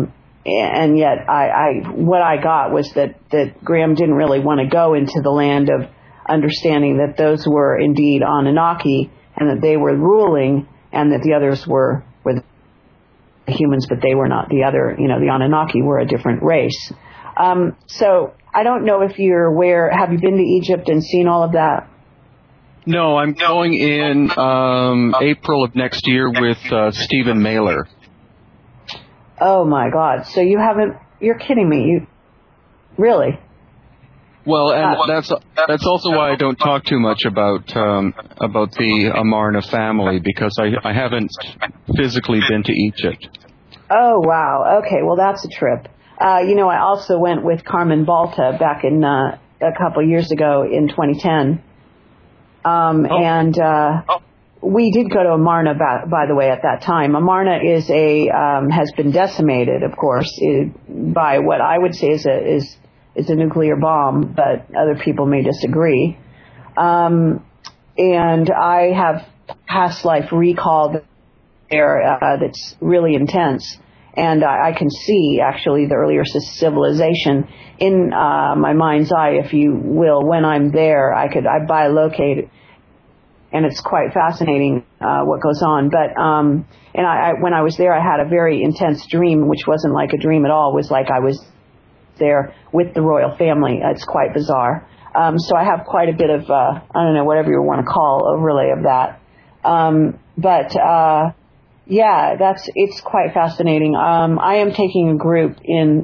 what I got was that Graham didn't really want to go into the land of understanding that those were indeed Anunnaki, and that they were ruling, and that the others were the humans, but they were not the other. The Anunnaki were a different race. So I don't know if you're aware. Have you been to Egypt and seen all of that? No, I'm going in April of next year with Stephen Mailer. Oh my God! So you haven't? You're kidding me? Really? Well, and that's also why I don't talk too much about the Amarna family, because I haven't physically been to Egypt. Oh wow! Okay, well that's a trip. I also went with Carmen Balta back in a couple years ago in 2010, and we did go to Amarna, by the way, at that time. Amarna has been decimated, of course, by what I would say is a nuclear bomb, but other people may disagree. And I have past life recall there that's really intense. And I can see, actually, the earlier civilization in my mind's eye, if you will. When I'm there, I bilocate, and it's quite fascinating what goes on. But when I was there, I had a very intense dream, which wasn't like a dream at all. It was like I was there with the royal family. It's quite bizarre. So I have quite a bit of, I don't know, whatever you want to call overlay of that. Yeah, it's quite fascinating. I am taking a group in,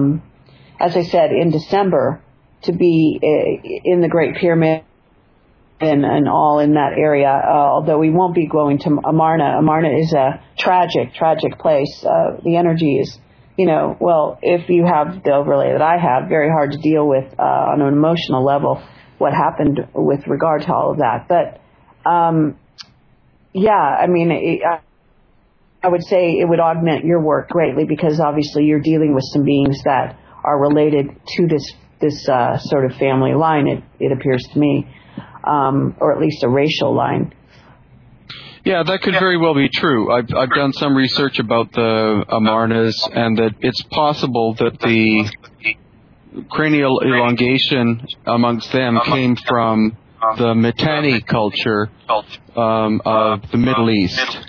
as I said, in December to be in the Great Pyramid and all in that area, although we won't be going to Amarna. Amarna is a tragic place. The energy is, well, if you have the overlay that I have, very hard to deal with on an emotional level what happened with regard to all of that. But, I would say it would augment your work greatly because obviously you're dealing with some beings that are related to this sort of family line, it appears to me, or at least a racial line. Yeah, that could very well be true. I've done some research about the Amarnas, and that it's possible that the cranial elongation amongst them came from the Mitanni culture of the Middle East.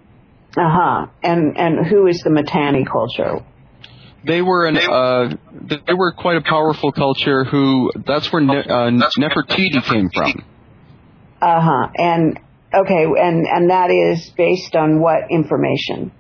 And who is the Mitanni culture? They were quite a powerful culture. That's where Nefertiti came from. And okay, and that is based on what information?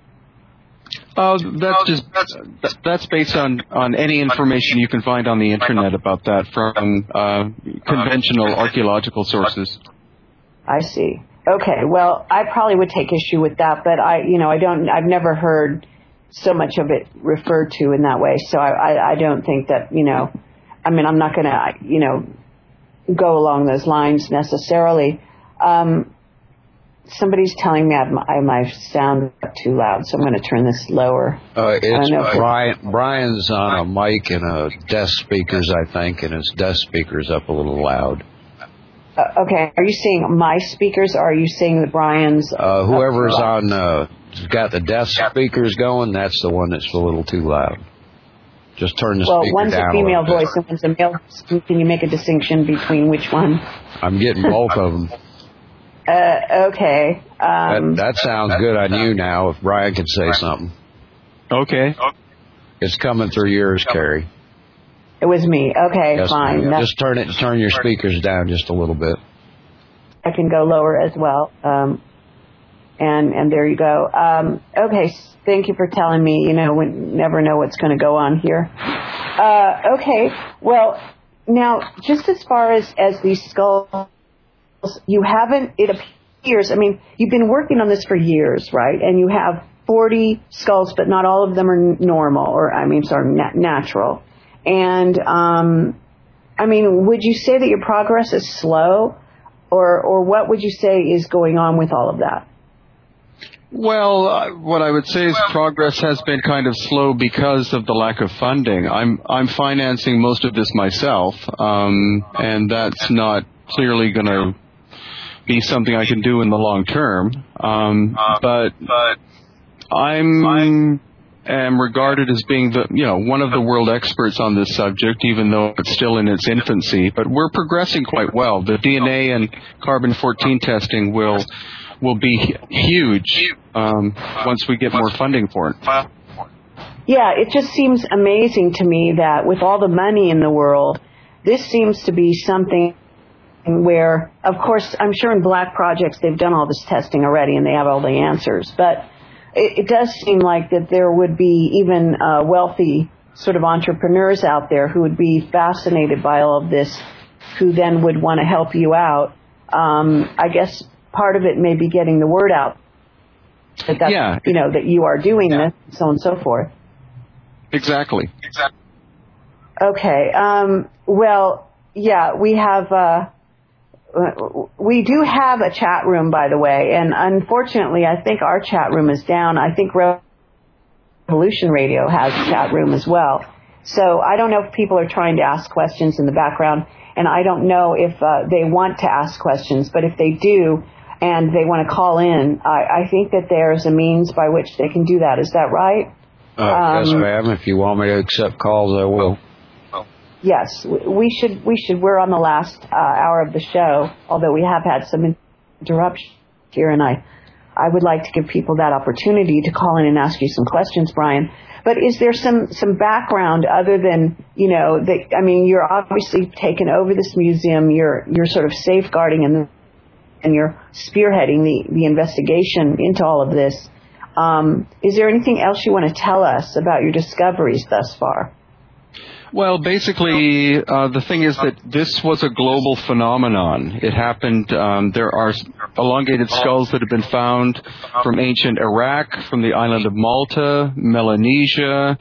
That's based on any information you can find on the internet about that from conventional archaeological sources. I see. Okay, well, I probably would take issue with that, but I've never heard so much of it referred to in that way, so I don't think that, I'm not going to, go along those lines necessarily. Somebody's telling me my sound too loud, so I'm going to turn this lower. Brian's on a mic and desk speakers, I think, and his desk speaker's up a little loud. Okay, are you saying my speakers, or are you saying that Brian's... whoever's got the desk speakers going, that's the one that's a little too loud. Just turn the speaker down. Well, one's a female voice and one's a male voice. Can you make a distinction between which one? I'm getting both of them. Okay. That sounds good on you now, if Brian could say something. Okay. It's coming through yours, Carrie. It was me. Okay, yes, fine. Just turn your speakers down just a little bit. I can go lower as well. And there you go. Okay, thank you for telling me. We never know what's going to go on here. Okay, well, now, just as far as these skulls, you haven't, it appears, you've been working on this for years, right? And you have 40 skulls, but not all of them are normal, or, natural. And, would you say that your progress is slow, or what would you say is going on with all of that? Well, what I would say is progress has been kind of slow because of the lack of funding. I'm financing most of this myself, and that's not clearly going to be something I can do in the long term. But am regarded as being one of the world experts on this subject, even though it's still in its infancy. But we're progressing quite well. The DNA and carbon-14 testing will be huge once we get more funding for it. Yeah, it just seems amazing to me that with all the money in the world, this seems to be something where, of course, I'm sure in black projects they've done all this testing already and they have all the answers, but it does seem like that there would be even wealthy sort of entrepreneurs out there who would be fascinated by all of this, who then would want to help you out. I guess part of it may be getting the word out that that you are doing this, so on and so forth. Exactly. Okay. We do have a chat room, by the way, and unfortunately, I think our chat room is down. I think Revolution Radio has a chat room as well. So I don't know if people are trying to ask questions in the background, and I don't know if they want to ask questions, but if they do and they want to call in, I think that there's a means by which they can do that. Is that right? Yes, ma'am. If you want me to accept calls, I will. Yes, we should. We're on the last hour of the show, although we have had some interruptions here, and I would like to give people that opportunity to call in and ask you some questions, Brian. But is there some background other than, you're obviously taken over this museum, you're sort of safeguarding and you're spearheading the investigation into all of this. Is there anything else you want to tell us about your discoveries thus far? Well, basically, the thing is that this was a global phenomenon. It happened, there are elongated skulls that have been found from ancient Iraq, from the island of Malta, Melanesia,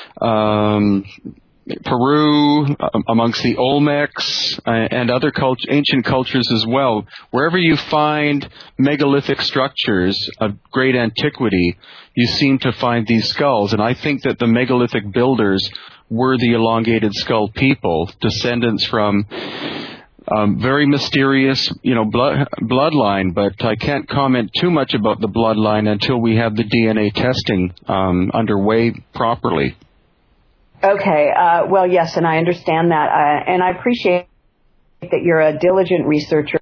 Peru, amongst the Olmecs, and other ancient cultures as well. Wherever you find megalithic structures of great antiquity, you seem to find these skulls. And I think that the megalithic builders were the elongated skull people, descendants from very mysterious, bloodline, but I can't comment too much about the bloodline until we have the DNA testing underway properly. Okay. Well, yes, and I understand that, and I appreciate that you're a diligent researcher.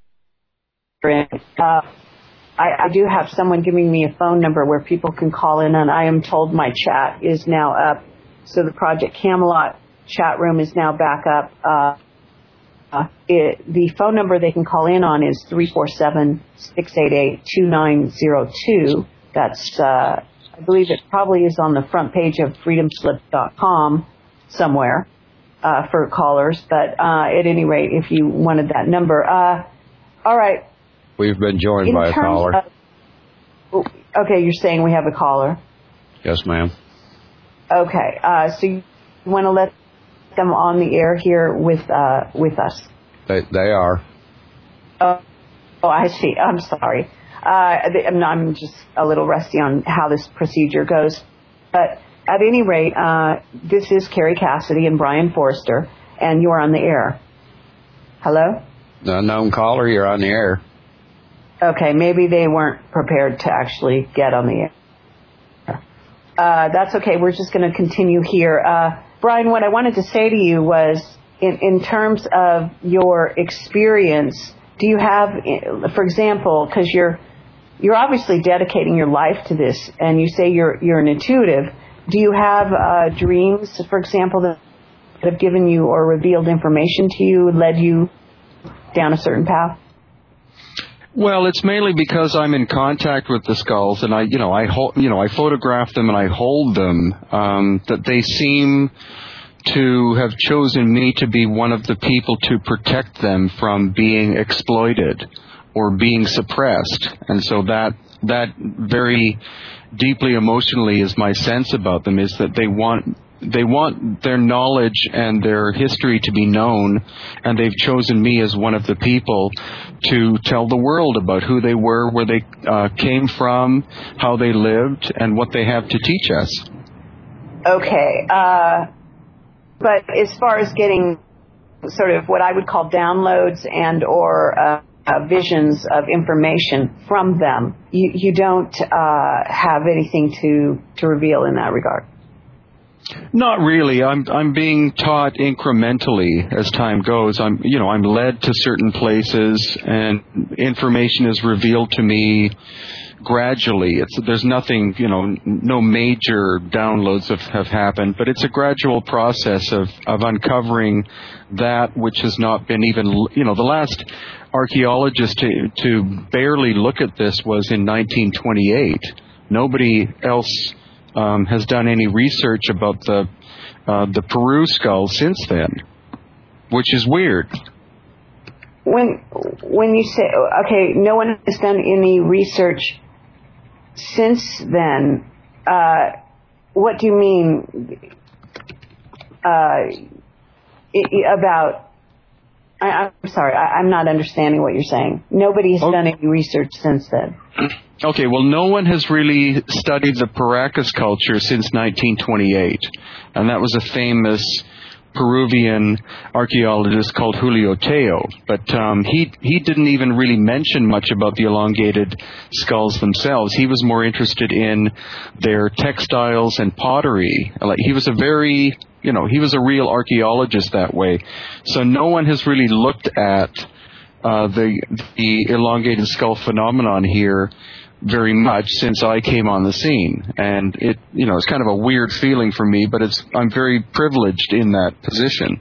I do have someone giving me a phone number where people can call in, and I am told my chat is now up. So the Project Camelot chat room is now back up. The phone number they can call in on is 347-688-2902. That's, I believe it probably is on the front page of freedomslip.com somewhere for callers. But at any rate, if you wanted that number. All right. We've been joined by a caller. Okay, you're saying we have a caller? Yes, ma'am. Okay, so you want to let them on the air here with us? They are. Oh, I see. I'm sorry. I'm just a little rusty on how this procedure goes. But at any rate, this is Carrie Cassidy and Brian Forrester, and you're on the air. Hello? The unknown caller, you're on the air. Okay, maybe they weren't prepared to actually get on the air. That's okay. We're just going to continue here. Brian, what I wanted to say to you was, in terms of your experience, do you have, for example, because you're obviously dedicating your life to this, and you say you're an intuitive, do you have dreams, for example, that have given you or revealed information to you, led you down a certain path? Well, it's mainly because I'm in contact with the skulls, and I photograph them and I hold them. That they seem to have chosen me to be one of the people to protect them from being exploited or being suppressed, and so that very deeply emotionally is my sense about them, is that they want their knowledge and their history to be known, and they've chosen me as one of the people to tell the world about who they were, where they came from, how they lived, and what they have to teach us. Okay. But as far as getting sort of what I would call downloads and or visions of information from them, you don't have anything to reveal in that regard? Not really. I'm being taught incrementally as time goes. I'm led to certain places, and information is revealed to me gradually. There's nothing, no major downloads have happened, but it's a gradual process of uncovering that which has not been even, the last archaeologist to barely look at this was in 1928. Nobody else has done any research about the Peru skull since then, which is weird. When you say, okay, no one has done any research since then, what do you mean about... I'm sorry, I'm not understanding what you're saying. Nobody has done any research since then. Okay, well, no one has really studied the Paracas culture since 1928, and that was a famous Peruvian archaeologist called Julio Teo, but he didn't even really mention much about the elongated skulls themselves. He was more interested in their textiles and pottery. Like, he was a very, he was a real archaeologist that way. So no one has really looked at the elongated skull phenomenon here very much since I came on the scene, and it's kind of a weird feeling for me, but I'm very privileged in that position.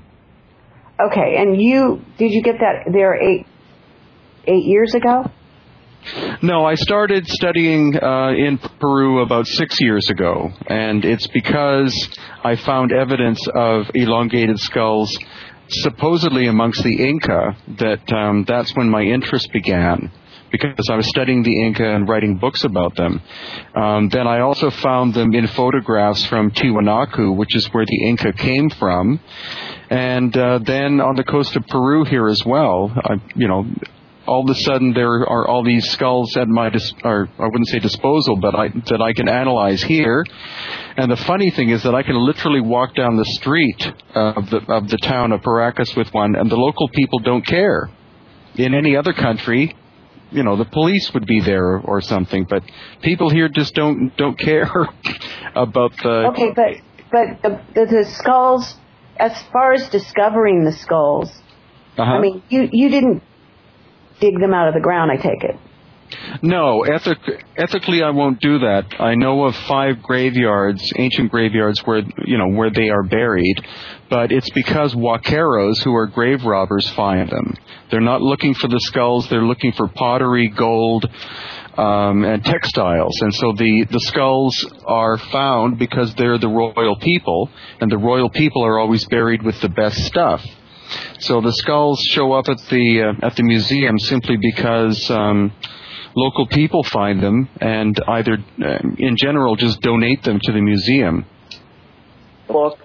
Okay, and did you get that there 8 years ago? No, I started studying in Peru about 6 years ago, and it's because I found evidence of elongated skulls supposedly amongst the Inca that that's when my interest began, because I was studying the Inca and writing books about them. Then I also found them in photographs from Tiwanaku, which is where the Inca came from, and then on the coast of Peru here as well. All of a sudden there are all these skulls at my or I wouldn't say disposal, but that I can analyze here. And the funny thing is that I can literally walk down the street of the town of Paracas with one, and the local people don't care. In any other country, the police would be there or something, but people here just don't care about the. Okay, but the skulls, as far as discovering the skulls, I mean, you didn't dig them out of the ground, I take it. No, ethically I won't do that. I know of 5 graveyards, ancient graveyards where they are buried, but it's because huaqueros, who are grave robbers, find them. They're not looking for the skulls, they're looking for pottery, gold, and textiles. And so the skulls are found because they're the royal people, and the royal people are always buried with the best stuff. So the skulls show up at the museum simply because local people find them and either, in general, just donate them to the museum. Well,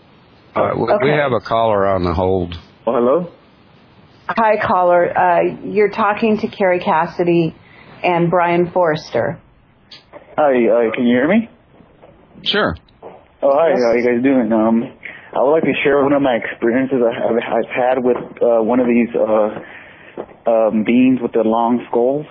we have a caller on the hold. Oh, hello? Hi, caller. You're talking to Carrie Cassidy and Brian Forrester. Hi, can you hear me? Sure. Oh, hi, how are you guys doing? I would like to share one of my experiences I've had with one of these beings with the long skulls.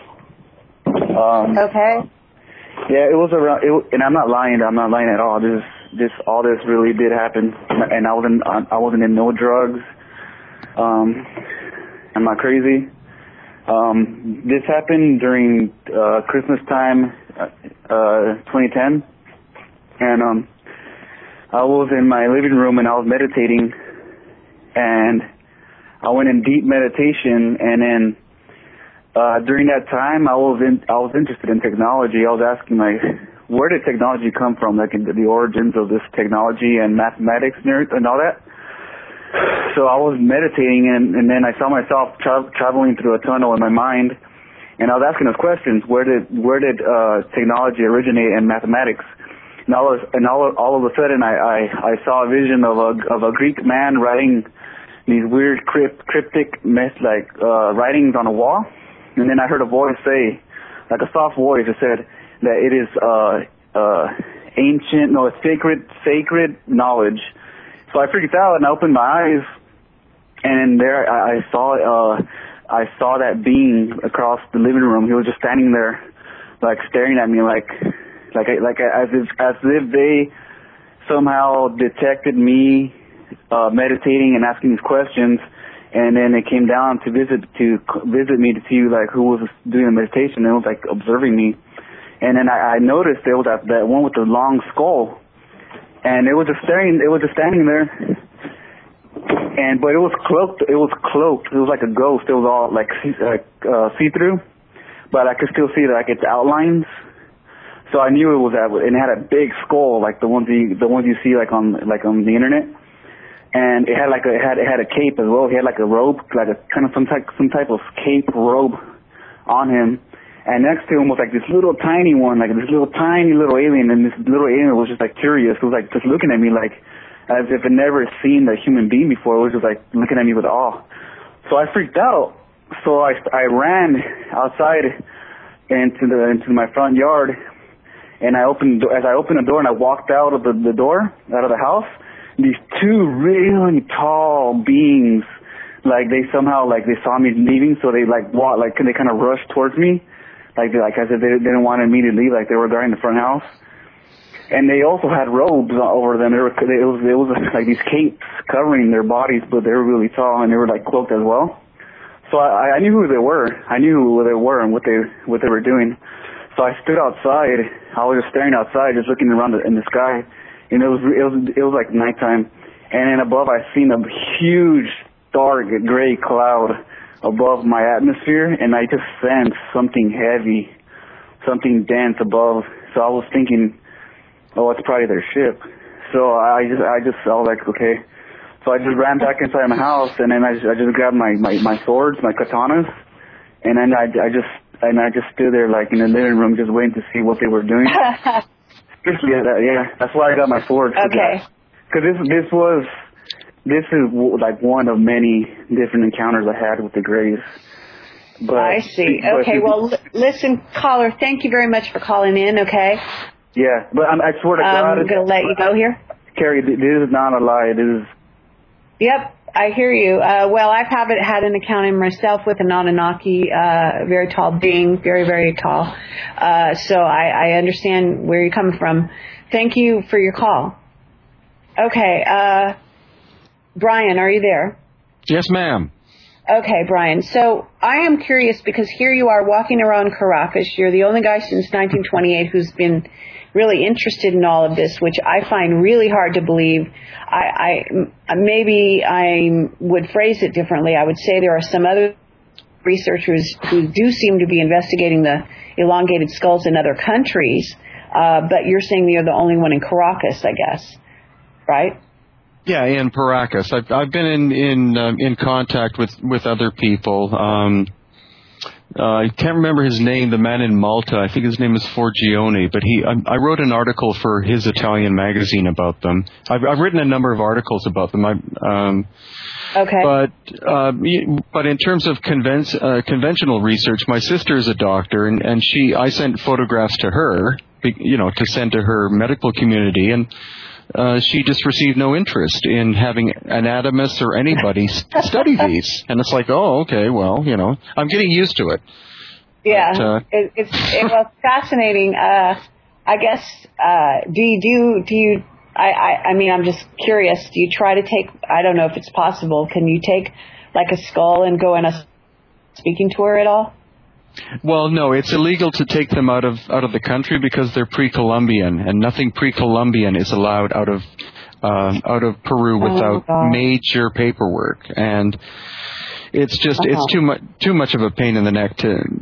Okay. Yeah, it was around, and I'm not lying at all. All this really did happen, and I wasn't in no drugs. I'm not crazy. This happened during Christmas time, 2010, and I was in my living room and I was meditating, and I went in deep meditation, and then during that time I was interested in technology. I was asking, like, where did technology come from, like the origins of this technology and mathematics and all that. So I was meditating, and then I saw myself traveling through a tunnel in my mind, and I was asking those questions: where did technology originate in mathematics? And all of a sudden, I saw a vision of a Greek man writing these weird cryptic writings on a wall, and then I heard a voice say, like a soft voice, that said that it is sacred knowledge. So I freaked out and I opened my eyes, and there I saw that being across the living room. He was just standing there, like staring at me, like as if they somehow detected me meditating and asking these questions, and then they came down to visit me to see like who was doing the meditation. It was like observing me, and then I noticed there was that one with the long skull, and it was just standing there, but it was cloaked. It was like a ghost. It was all like see through, but I could still see like its outlines. So I knew it was that, and it had a big skull, like the ones you see like on the internet, and it had a cape as well. He had like a robe, like a kind of some type of cape robe on him, and next to him was like this little tiny one, like this little tiny little alien, and this little alien was just like curious. It was like just looking at me like as if it never seen a human being before. It was just like looking at me with awe. So I freaked out. So I ran outside into my front yard. And as I opened the door and I walked out of the door, out of the house, these 2 really tall beings, like they saw me leaving, so they they kind of rushed towards me, like as if they didn't want me to leave, like they were guarding the front house. And they also had robes over them. It was like these capes covering their bodies, but they were really tall and they were like cloaked as well. So I knew who they were. I knew who they were and what they were doing. So I stood outside. I was just staring outside, just looking around in the sky, and it was like nighttime. And then above, I seen a huge dark gray cloud above my atmosphere, and I just sensed something heavy something dense above. So I was thinking, oh, it's probably their ship. So I was like, okay. So I just ran back inside my house, and then I just grabbed my swords, my katanas, and then I just stood there like in the living room just waiting to see what they were doing. Yeah, that's why I got my swords. Okay. Because this is like one of many different encounters I had with the Greys. But, I see. Okay, well, listen, caller, thank you very much for calling in, okay? Yeah, but I swear to God. I'm going to let you go here. Carrie, this is not a lie. This is... Yep, I hear you. Well, I've had an encounter myself with an Anunnaki, very tall being, very, very tall. So I understand where you're coming from. Thank you for your call. Okay, Brian, are you there? Yes, ma'am. Okay, Brian. So I am curious because here you are walking around Caracas. You're the only guy since 1928 who's been really interested in all of this, which I find really hard to believe. Maybe I would phrase it differently. I would say there are some other researchers who do seem to be investigating the elongated skulls in other countries, but you're saying you're the only one in Caracas, I guess, right? Yeah, in Paracas. I've been in contact with other people. I can't remember his name, the man in Malta. I think his name is Forgione, but I wrote an article for his Italian magazine about them. I've written a number of articles about them. Okay. But in terms of conventional research, my sister is a doctor, and I sent photographs to her, to send to her medical community, and she just received no interest in having anatomists or anybody study these. And it's like, oh, okay, well, I'm getting used to it. Yeah, but, it's fascinating. I guess, do you, I mean, I'm just curious, do you try to take, I don't know if it's possible, can you take like a skull and go on a speaking tour at all? Well, no, it's illegal to take them out of the country because they're pre-Columbian, and nothing pre-Columbian is allowed out of Peru without major paperwork, and it's just it's too much of a pain in the neck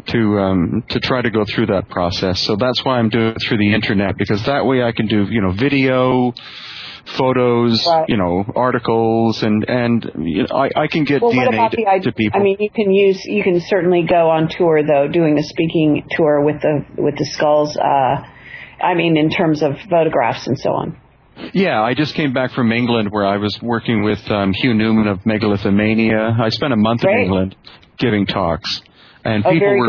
to try to go through that process. So that's why I'm doing it through the internet, because that way I can do video, photos, articles, and I can get DNA to people. I mean, you can certainly go on tour though, doing a speaking tour with the skulls. I mean, in terms of photographs and so on. Yeah, I just came back from England where I was working with Hugh Newman of Megalithomania. I spent a month in England giving talks, and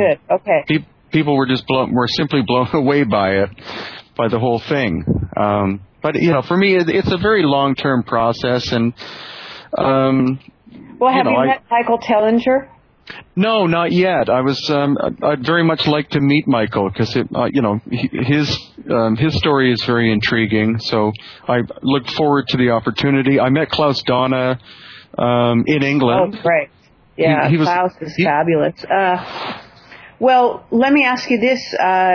people were just simply blown away by the whole thing. But for me, it's a very long-term process, and well, have you met Michael Tellinger? No, not yet. I'd very much like to meet Michael because his story is very intriguing. So I look forward to the opportunity. I met Klaus Donna in England. Oh, great! Yeah, Klaus is fabulous. Well, let me ask you this: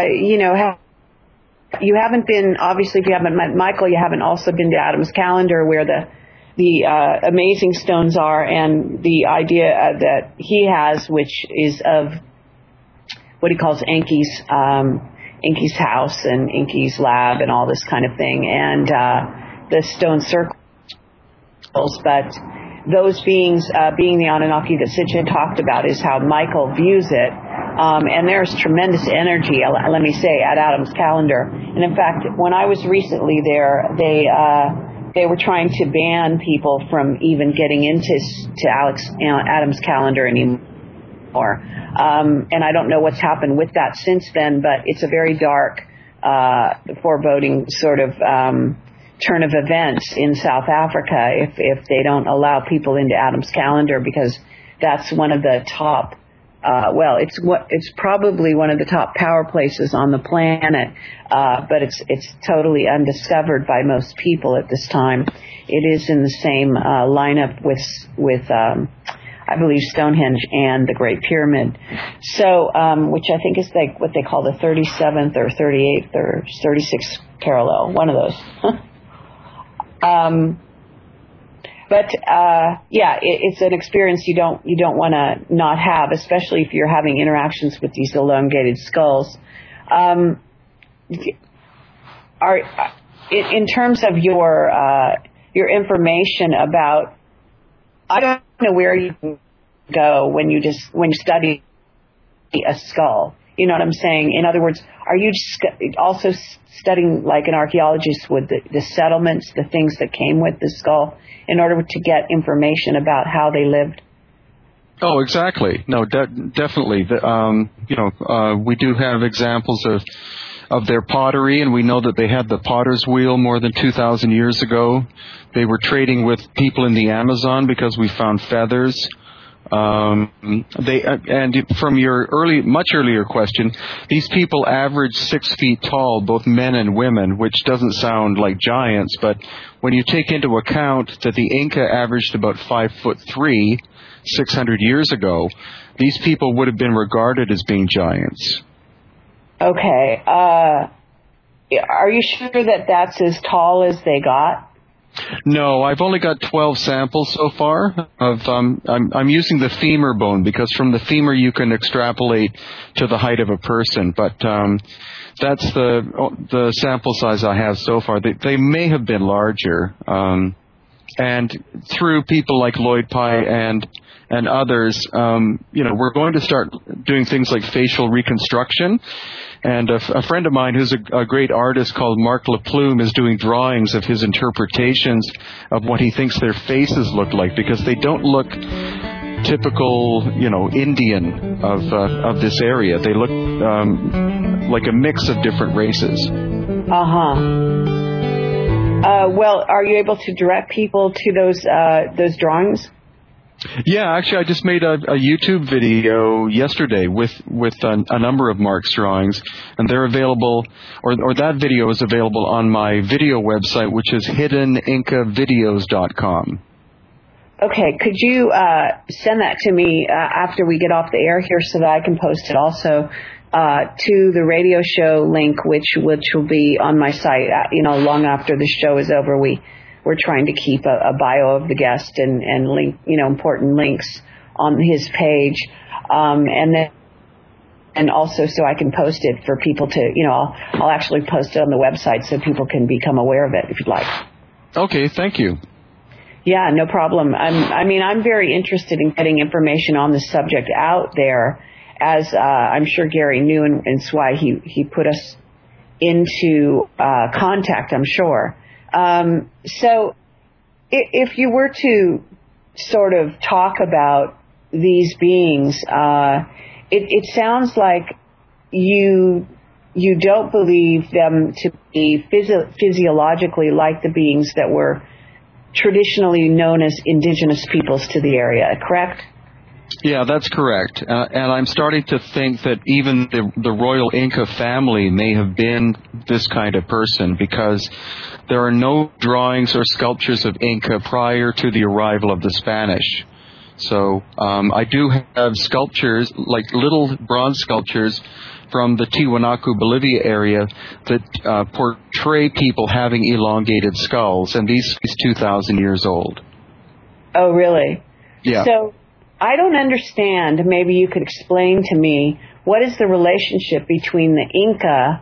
you haven't been, obviously, if you haven't met Michael, you haven't also been to Adam's Calendar, where the amazing stones are, and the idea that he has, which is of what he calls Enki's house and Enki's lab and all this kind of thing, and the stone circles. But those beings, being the Anunnaki that Sitchin talked about, is how Michael views it. And there's tremendous energy, let me say, at Adam's Calendar. And in fact, when I was recently there, they were trying to ban people from even getting into Adam's Calendar anymore. And I don't know what's happened with that since then, but it's a very dark, foreboding sort of turn of events in South Africa if they don't allow people into Adam's Calendar, because that's one of the top. It's probably one of the top power places on the planet, but it's totally undiscovered by most people at this time. It is in the same lineup with I believe Stonehenge and the Great Pyramid. So, which I think is like what they call the 37th or 38th or 36th parallel, one of those. It's an experience you don't want to not have, especially if you're having interactions with these elongated skulls. In terms of your information about, I don't know where you go when you study a skull. You know what I'm saying? In other words, are you also studying, like an archaeologist would, the settlements, the things that came with the skull, in order to get information about how they lived? Oh, exactly. No, definitely. We do have examples of their pottery, and we know that they had the potter's wheel more than 2,000 years ago. They were trading with people in the Amazon because we found feathers. And from your much earlier question, these people average 6 feet tall, both men and women, which doesn't sound like giants, but when you take into account that the Inca averaged about 5'3", 600 years ago, these people would have been regarded as being giants. Okay. Are you sure that that's as tall as they got? No, I've only got 12 samples so far. I'm using the femur bone because from the femur you can extrapolate to the height of a person. But that's the sample size I have so far. They may have been larger. And through people like Lloyd Pye and others, we're going to start doing things like facial reconstruction. And a friend of mine who's a great artist called Mark LaPlume is doing drawings of his interpretations of what he thinks their faces look like, because they don't look typical, Indian of this area. They look like a mix of different races. Well, are you able to direct people to those drawings? Yeah, actually, I just made a YouTube video yesterday with a number of Mark's drawings, and they're available, or that video is available on my video website, which is hiddenincavideos.com. Okay, could you send that to me after we get off the air here so that I can post it also to the radio show link, which will be on my site, long after the show is over. We're trying to keep a bio of the guest and link, important links on his page. And also so I can post it for people to, I'll actually post it on the website so people can become aware of it if you'd like. Okay, thank you. Yeah, no problem. I'm very interested in getting information on the subject out there, as I'm sure Gary knew, and it's why he put us into contact, I'm sure. So if you were to sort of talk about these beings, it sounds like you don't believe them to be physiologically like the beings that were traditionally known as indigenous peoples to the area, correct? Yeah, that's correct. And I'm starting to think that even the royal Inca family may have been this kind of person, because there are no drawings or sculptures of Inca prior to the arrival of the Spanish. So I do have sculptures, like little bronze sculptures from the Tiwanaku, Bolivia area that portray people having elongated skulls, and these 2,000 years old. Oh, really? Yeah. So I don't understand. Maybe you could explain to me, what is the relationship between the Inca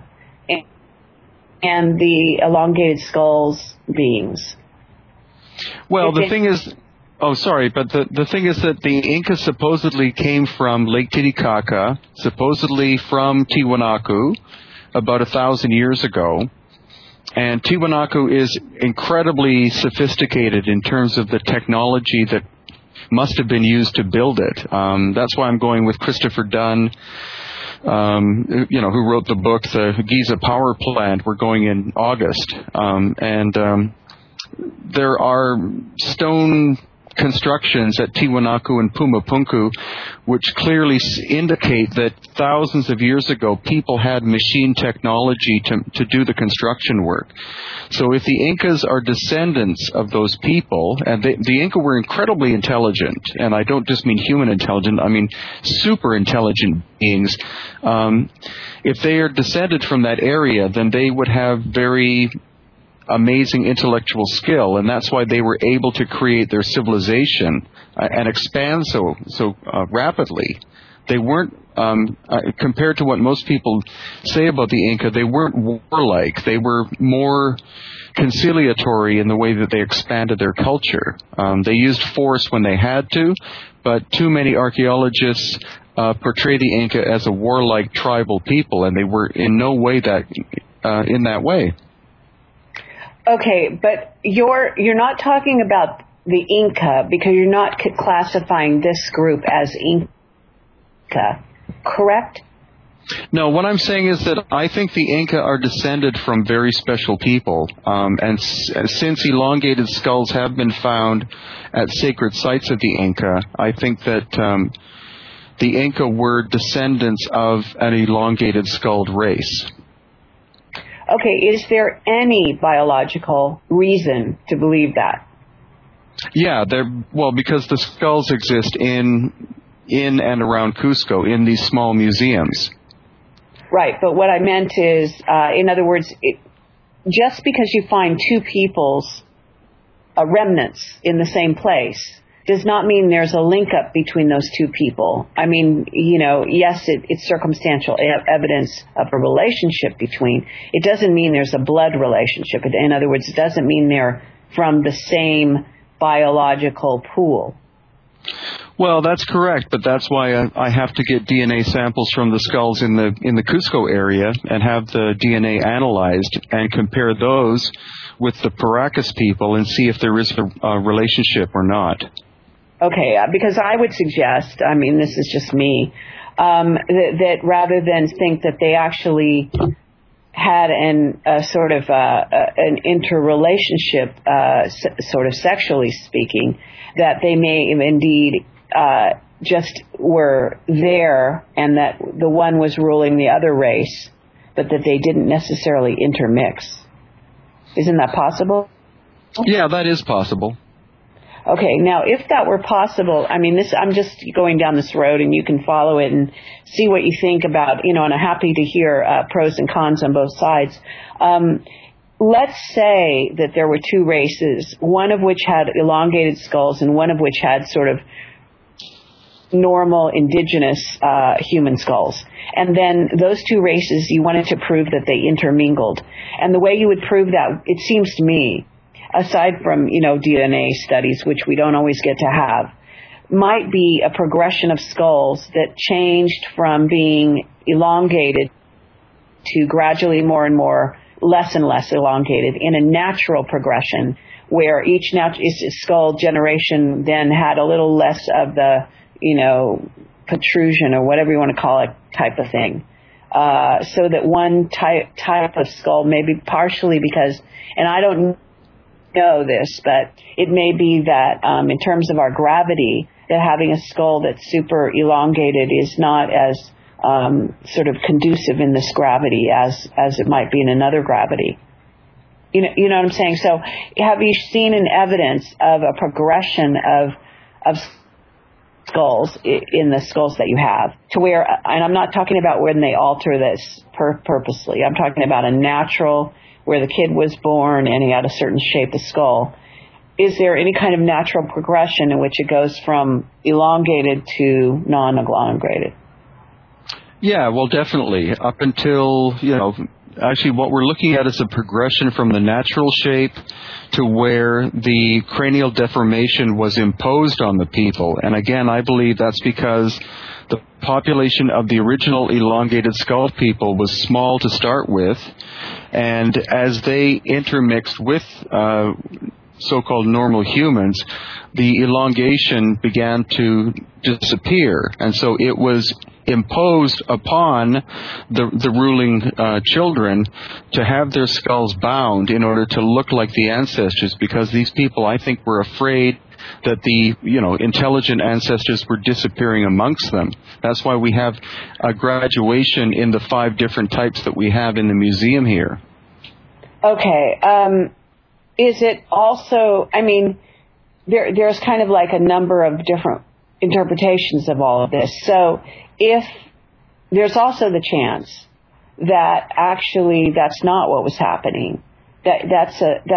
and the elongated skulls beings? Well, the thing is, the thing is that the Inca supposedly came from Lake Titicaca, supposedly from Tiwanaku, about 1,000 years ago. And Tiwanaku is incredibly sophisticated in terms of the technology that must have been used to build it. That's why I'm going with Christopher Dunn, who wrote the book, The Giza Power Plant. We're going in August. There are stone constructions at Tiwanaku and Pumapunku which clearly indicate that thousands of years ago people had machine technology to do the construction work. So if the Incas are descendants of those people, and the Inca were incredibly intelligent, and I don't just mean human intelligent, I mean super intelligent beings, if they are descended from that area, then they would have very amazing intellectual skill, and that's why they were able to create their civilization and expand so rapidly. They weren't, compared to what most people say about the Inca, they weren't warlike. They were more conciliatory in the way that they expanded their culture. They used force when they had to, but too many archaeologists portray the Inca as a warlike tribal people, and they were in no way that in that way. Okay, but you're not talking about the Inca because you're not classifying this group as Inca, correct? No, what I'm saying is that I think the Inca are descended from very special people, and since elongated skulls have been found at sacred sites of the Inca, I think that the Inca were descendants of an elongated skulled race. Okay, is there any biological reason to believe that? Yeah, because the skulls exist in and around Cusco in these small museums. Right, but what I meant is, in other words, just because you find two people's remnants in the same place does not mean there's a link up between those two people. I mean, yes, it's circumstantial evidence of a relationship between. It doesn't mean there's a blood relationship. In other words, it doesn't mean they're from the same biological pool. Well, that's correct, but that's why I have to get DNA samples from the skulls in the Cusco area and have the DNA analyzed and compare those with the Paracas people and see if there is a relationship or not. Okay, because I would suggest, I mean, this is just me, that rather than think that they actually had an interrelationship, sort of sexually speaking, that they may indeed just were there and that the one was ruling the other race, but that they didn't necessarily intermix. Isn't that possible? Yeah, that is possible. Okay, now if that were possible, I mean, I'm just going down this road and you can follow it and see what you think about, and I'm happy to hear pros and cons on both sides. Let's say that there were two races, one of which had elongated skulls and one of which had sort of normal indigenous human skulls. And then those two races, you wanted to prove that they intermingled. And the way you would prove that, it seems to me, aside from, DNA studies, which we don't always get to have, might be a progression of skulls that changed from being elongated to gradually more and more, less and less elongated in a natural progression where each skull generation then had a little less of the, protrusion or whatever you want to call it type of thing. So that one type of skull, maybe partially because, and I don't know this, but it may be that in terms of our gravity, that having a skull that's super elongated is not as sort of conducive in this gravity as it might be in another gravity. You know what I'm saying? So have you seen an evidence of a progression of skulls in the skulls that you have to where, and I'm not talking about when they alter this purposely, I'm talking about a natural where the kid was born and he had a certain shape of skull. Is there any kind of natural progression in which it goes from elongated to non-elongated? Yeah, well, definitely. Up until, actually what we're looking at is a progression from the natural shape to where the cranial deformation was imposed on the people. And again, I believe that's because the population of the original elongated skull people was small to start with, and as they intermixed with so-called normal humans, the elongation began to disappear, and so it was imposed upon the ruling children to have their skulls bound in order to look like the ancestors, because these people, I think, were afraid that the intelligent ancestors were disappearing amongst them. That's why we have a graduation in the 5 different types that we have in the museum here. Okay. Is it also, I mean, there's kind of like a number of different interpretations of all of this. So if there's also the chance that actually that's not what was happening, that's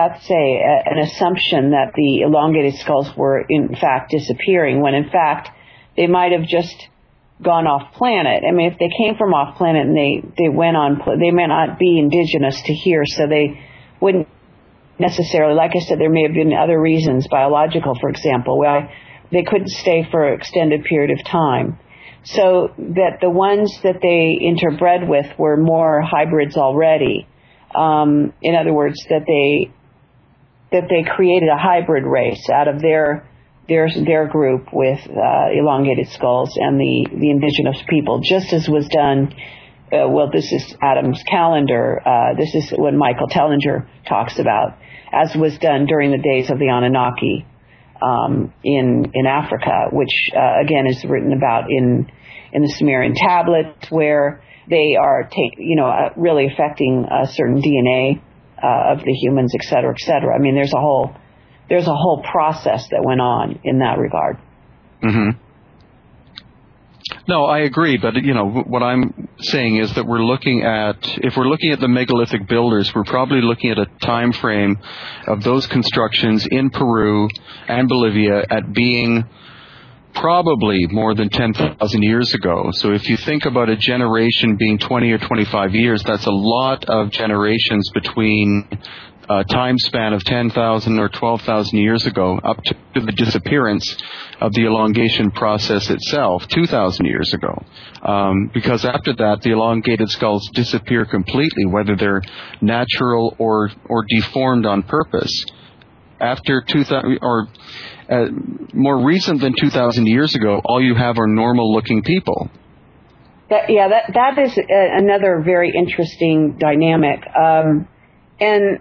an assumption that the elongated skulls were in fact disappearing, when in fact they might have just gone off planet. I mean, if they came from off planet and they went on, they may not be indigenous to here, so they wouldn't necessarily, like I said, there may have been other reasons, biological, for example, why they couldn't stay for an extended period of time. So that the ones that they interbred with were more hybrids already. In other words, that they created a hybrid race out of their group with elongated skulls and the indigenous people, just as was done. This is Adam's calendar. This is what Michael Tellinger talks about, as was done during the days of the Anunnaki in Africa, which again is written about in the Sumerian tablets, where they are really affecting a certain DNA of the humans, et cetera, et cetera. I mean, there's a whole process that went on in that regard. Mm-hmm. No, I agree, but what I'm saying is that if we're looking at the megalithic builders, we're probably looking at a time frame of those constructions in Peru and Bolivia at being probably more than 10,000 years ago. So if you think about a generation being 20 or 25 years, that's a lot of generations between a time span of 10,000 or 12,000 years ago up to the disappearance of the elongation process itself 2,000 years ago. Because after that, the elongated skulls disappear completely, whether they're natural or deformed on purpose. After 2,000 or more recent than 2,000 years ago, all you have are normal-looking people. That is another very interesting dynamic. And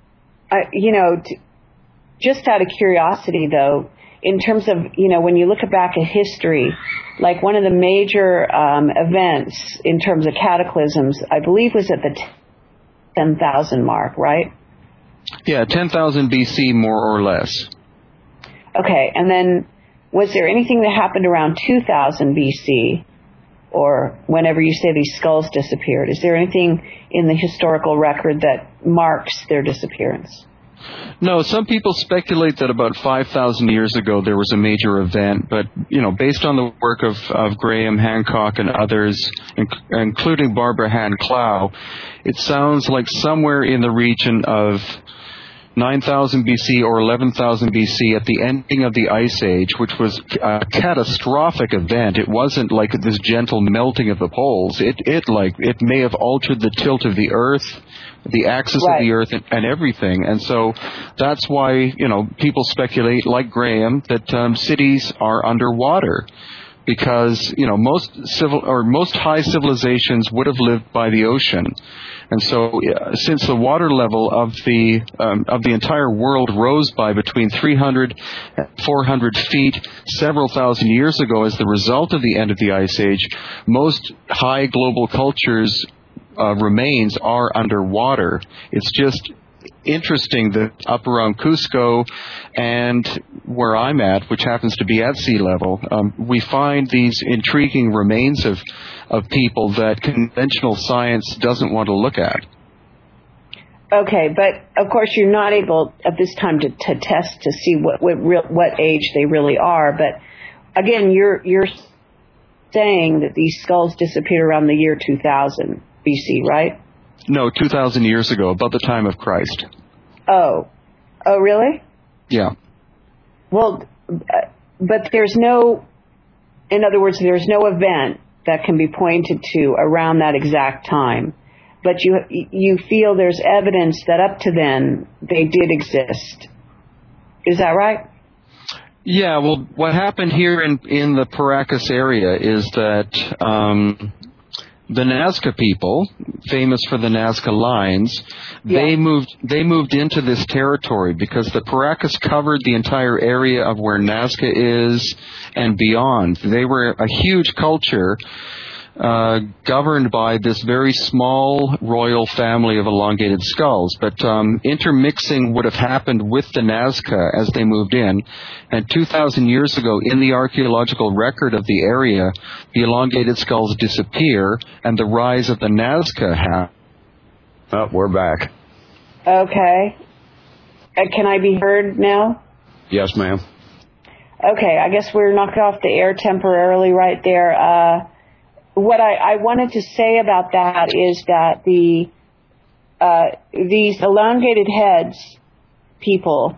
just out of curiosity, though, in terms of, when you look back at history, like one of the major events in terms of cataclysms, I believe was at the 10,000 mark, right? Yeah, 10,000 BC, more or less. Okay, and then was there anything that happened around 2000 BC, or whenever you say these skulls disappeared? Is there anything in the historical record that marks their disappearance? No, some people speculate that about 5,000 years ago there was a major event, but, based on the work of Graham Hancock and others, including Barbara Hand Clow, it sounds like somewhere in the region of 9,000 BC or 11,000 BC at the ending of the Ice Age, which was a catastrophic event. It wasn't like this gentle melting of the poles. It may have altered the tilt of the Earth, the axis of the Earth, and everything. And so that's why, people speculate, like Graham, that cities are underwater. Because most high civilizations would have lived by the ocean, and so since the water level of the entire world rose by between 300 and 400 feet several thousand years ago as the result of the end of the Ice Age, most high global cultures' remains are underwater. It's just interesting that up around Cusco and where I'm at, which happens to be at sea level, we find these intriguing remains of people that conventional science doesn't want to look at. Okay, but of course you're not able at this time to test to see what age they really are. But again, you're saying that these skulls disappeared around the year 2000 BC, right? No, 2,000 years ago, about the time of Christ. Oh, really? Yeah. Well, but there's in other words, there's no event that can be pointed to around that exact time. But you feel there's evidence that up to then they did exist. Is that right? Yeah, well, what happened here in the Paracas area is that the Nazca people, famous for the Nazca lines, they moved into this territory because the Paracas covered the entire area of where Nazca is and beyond. They were a huge culture governed by this very small royal family of elongated skulls. But intermixing would have happened with the Nazca as they moved in. And 2,000 years ago, in the archaeological record of the area, the elongated skulls disappear, and the rise of the Nazca happens. Oh, we're back. Okay. Can I be heard now? Yes, ma'am. Okay, I guess we're knocked off the air temporarily right there. What I wanted to say about that is that these elongated heads people,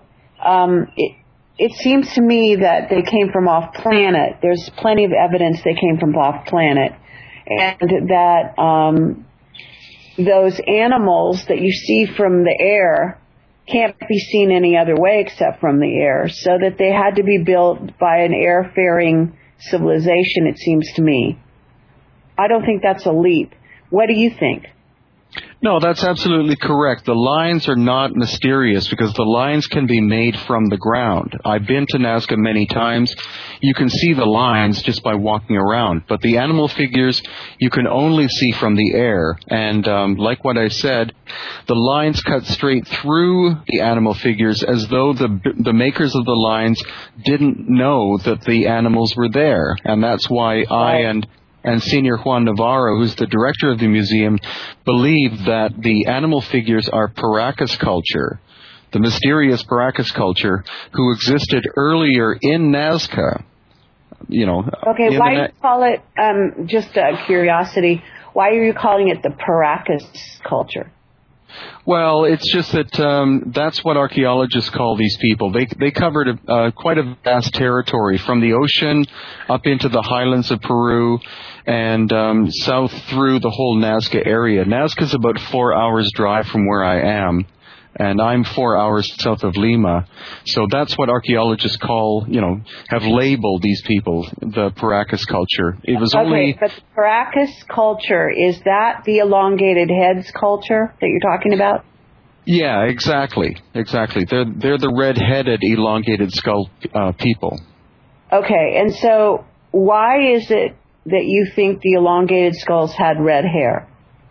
it seems to me that they came from off planet. There's plenty of evidence they came from off planet, and that those animals that you see from the air can't be seen any other way except from the air, so that they had to be built by an air-faring civilization, it seems to me. I don't think that's a leap. What do you think? No, that's absolutely correct. The lines are not mysterious because the lines can be made from the ground. I've been to Nazca many times. You can see the lines just by walking around. But the animal figures you can only see from the air. And like what I said, the lines cut straight through the animal figures as though the makers of the lines didn't know that the animals were there. And that's why I and Senior Juan Navarro, who's the director of the museum, believe that the animal figures are Paracas culture, the mysterious Paracas culture, who existed earlier in Nazca. Okay, why do you call it, just curiosity, why are you calling it the Paracas culture? Well, it's just that that's what archaeologists call these people. They covered quite a vast territory from the ocean up into the highlands of Peru and south through the whole Nazca area. Nazca is about 4 hours drive from where I am, and I'm 4 hours south of Lima. So that's what archaeologists call, have labeled these people, the Paracas culture. It was only... but the Paracas culture, is that the elongated heads culture that you're talking about? Yeah, exactly. They're the red-headed, elongated skull people. Okay, and so why is it that you think the elongated skulls had red hair?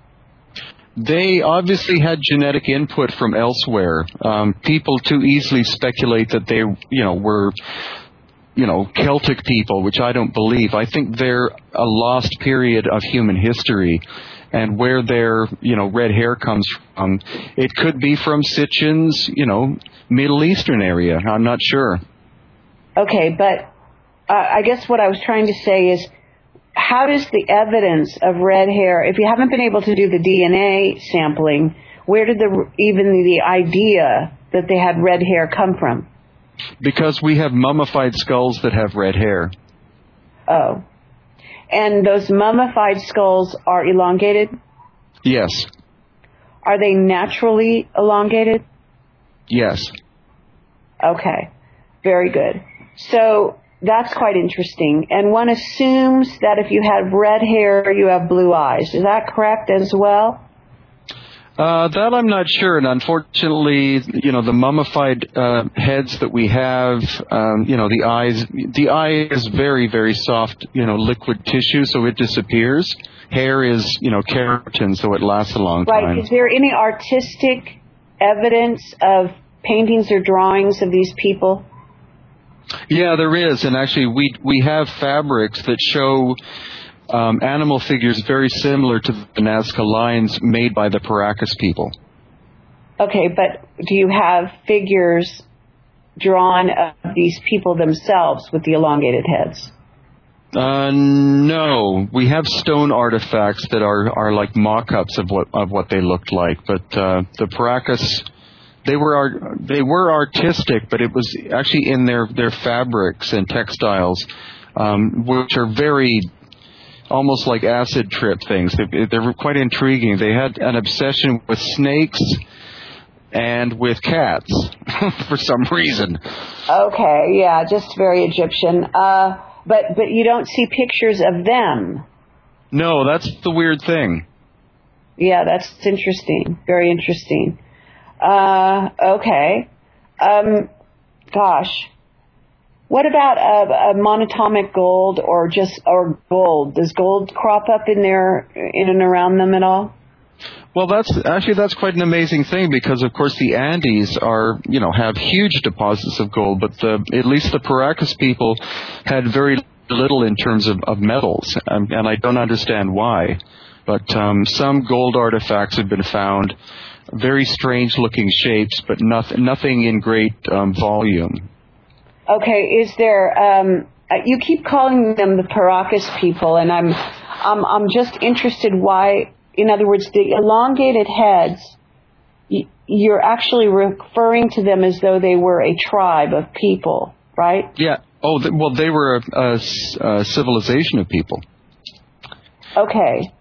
They obviously had genetic input from elsewhere. People too easily speculate that they, were, Celtic people, which I don't believe. I think they're a lost period of human history. And where their, red hair comes from, it could be from Sitchin's, Middle Eastern area. I'm not sure. Okay, but I guess what I was trying to say is, how does the evidence of red hair, if you haven't been able to do the DNA sampling, where did even the idea that they had red hair come from? Because we have mummified skulls that have red hair. Oh. And those mummified skulls are elongated? Yes. Are they naturally elongated? Yes. Okay. Very good. So that's quite interesting. And one assumes that if you have red hair, you have blue eyes. Is that correct as well? That I'm not sure. And unfortunately, the mummified heads that we have, the eye is very, very soft, liquid tissue, so it disappears. Hair is, keratin, so it lasts a long time. Right. Is there any artistic evidence of paintings or drawings of these people? Yeah, there is, and actually we have fabrics that show animal figures very similar to the Nazca lines made by the Paracas people. Okay, but do you have figures drawn of these people themselves with the elongated heads? No, we have stone artifacts that are like mock-ups of what they looked like, but the Paracas. They were artistic, but it was actually in their fabrics and textiles, which are very almost like acid trip things. They were quite intriguing. They had an obsession with snakes and with cats for some reason. Okay, yeah, just very Egyptian. But you don't see pictures of them. No, that's the weird thing. Yeah, that's interesting. Very interesting. Okay. Gosh. What about a monatomic gold or gold? Does gold crop up in and around them at all? Well, that's quite an amazing thing because, of course, the Andes have huge deposits of gold, but at least the Paracas people had very little in terms of metals, and I don't understand why. But some gold artifacts have been found. Very strange-looking shapes, but nothing in great volume. Okay, is there? You keep calling them the Paracas people, and I'm just interested why. In other words, the elongated heads. You're actually referring to them as though they were a tribe of people, right? Yeah. Oh, well, they were a civilization of people. Okay.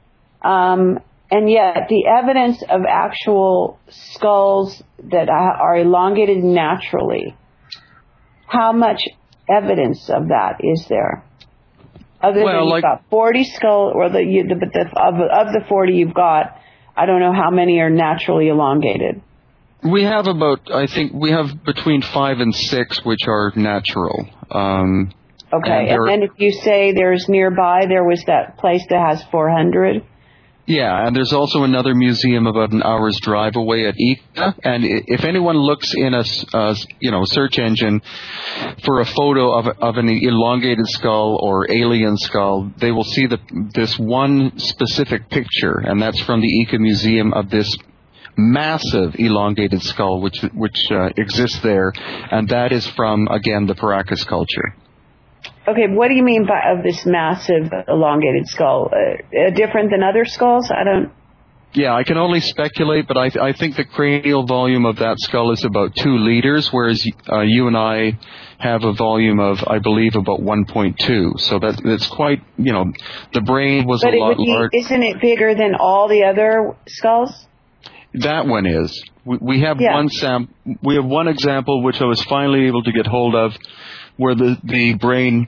And yet the evidence of actual skulls that are elongated naturally, how much evidence of that is there? Other than you've got 40 skulls, or of the 40 you've got, I don't know how many are naturally elongated. We have we have between 5 and 6 which are natural. Okay, and then if you say there's nearby, there was that place that has 400. Yeah, and there's also another museum about an hour's drive away at Ica. And if anyone looks in a search engine for a photo of an elongated skull or alien skull, they will see this one specific picture, and that's from the Ica Museum of this massive elongated skull which exists there, and that is from, again, the Paracas culture. Okay, what do you mean by of this massive elongated skull? Different than other skulls? Yeah, I can only speculate, but I think the cranial volume of that skull is about 2 liters, whereas you and I have a volume of, I believe, about 1.2. So that's quite, the brain was a lot larger. Isn't it bigger than all the other skulls? That one is. We have one example which I was finally able to get hold of, where the brain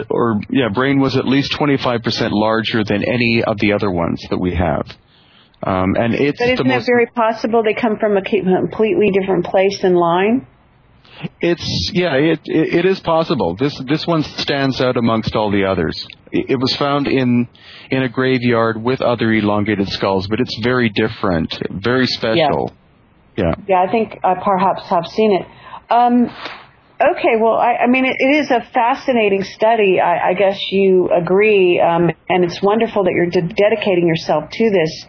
was at least 25% larger than any of the other ones that we have. And it's but isn't it very possible they come from a completely different place in line? It is possible. This one stands out amongst all the others. It was found in a graveyard with other elongated skulls, but it's very different, very special. Yeah. Yeah, I think I perhaps have seen it. Okay, well, I mean, it is a fascinating study. I guess you agree, and it's wonderful that you're dedicating yourself to this.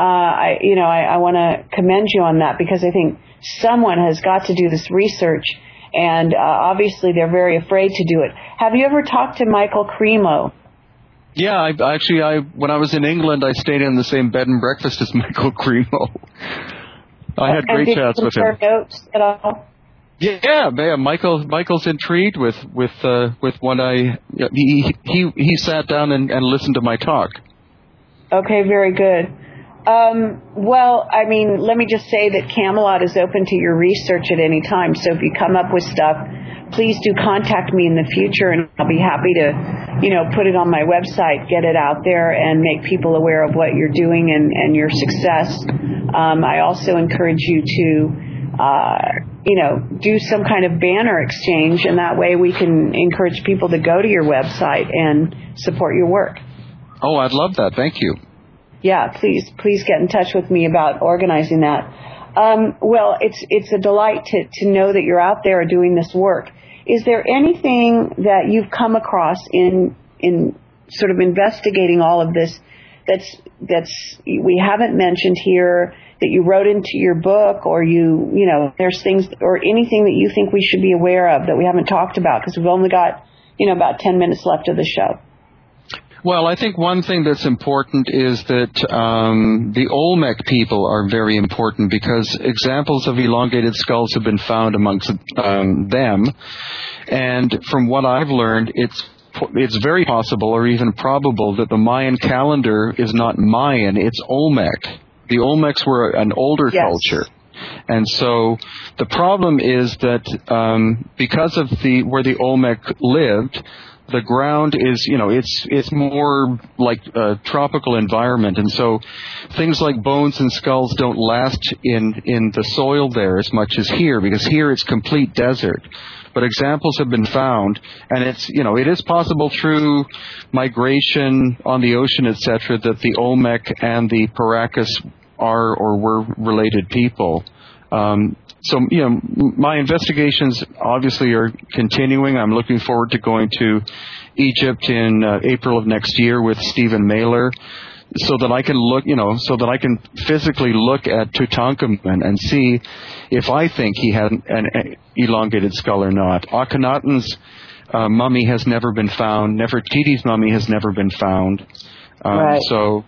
I want to commend you on that, because I think someone has got to do this research, and obviously they're very afraid to do it. Have you ever talked to Michael Cremo? Yeah, when I was in England, I stayed in the same bed and breakfast as Michael Cremo. I had great chats with him. Did you compare notes at all? Yeah, Michael's intrigued with what he sat down and listened to my talk. Okay, very good. Well, I mean, let me just say that Camelot is open to your research at any time. So if you come up with stuff, please do contact me in the future, and I'll be happy to, put it on my website, get it out there, and make people aware of what you're doing and your success. I also encourage you to do some kind of banner exchange, and that way we can encourage people to go to your website and support your work. Oh, I'd love that. Thank you. Yeah, please get in touch with me about organizing that. Well, it's a delight to know that you're out there doing this work. Is there anything that you've come across in sort of investigating all of this that's we haven't mentioned here, that you wrote into your book, or there's things or anything that you think we should be aware of that we haven't talked about, because we've only got about 10 minutes left of the show? Well, I think one thing that's important is that the Olmec people are very important, because examples of elongated skulls have been found amongst them. And from what I've learned, it's very possible or even probable that the Mayan calendar is not Mayan, it's Olmec. The Olmecs were an older culture. And so the problem is that because of where the Olmec lived, the ground is, it's more like a tropical environment. And so things like bones and skulls don't last in the soil there as much as here, because here it's complete desert. But examples have been found, and it is possible through migration on the ocean, etc., that the Olmec and the Paracas are or were related people. So, my investigations obviously are continuing. I'm looking forward to going to Egypt in April of next year with Stephen Mailer so that I can look, so that I can physically look at Tutankhamun and see if I think he had an elongated skull or not. Akhenaten's mummy has never been found. Nefertiti's mummy has never been found. Right. So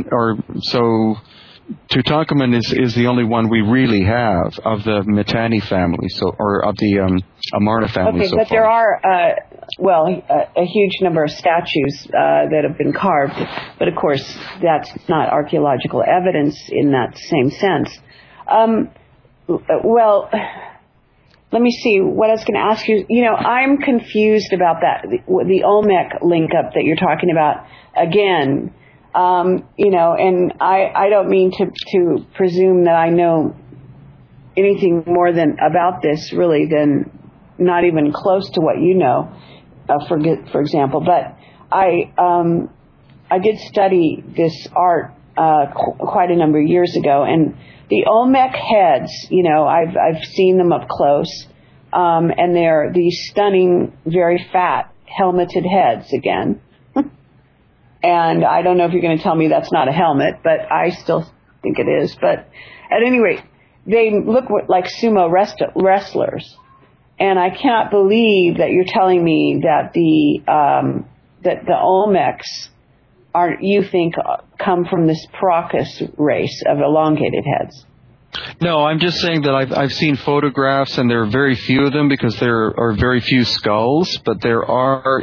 Tutankhamun is the only one we really have of the Mitanni family, or of the Amarna family. Okay, but there are a huge number of statues that have been carved, but of course that's not archaeological evidence in that same sense. Let me see what I was going to ask you. I'm confused about that, the Olmec link up that you're talking about again. And I don't mean to presume that I know anything more about this really than not even close to what you know, for example. But I did study this art quite a number of years ago, and the Olmec heads, I've seen them up close, and they're these stunning, very fat, helmeted heads again. And I don't know if you're going to tell me that's not a helmet, but I still think it is. But at any rate, they look like sumo wrestlers. And I cannot believe that you're telling me that the Olmecs you think come from this Paracas race of elongated heads. No, I'm just saying that I've seen photographs, and there are very few of them because there are very few skulls, but there were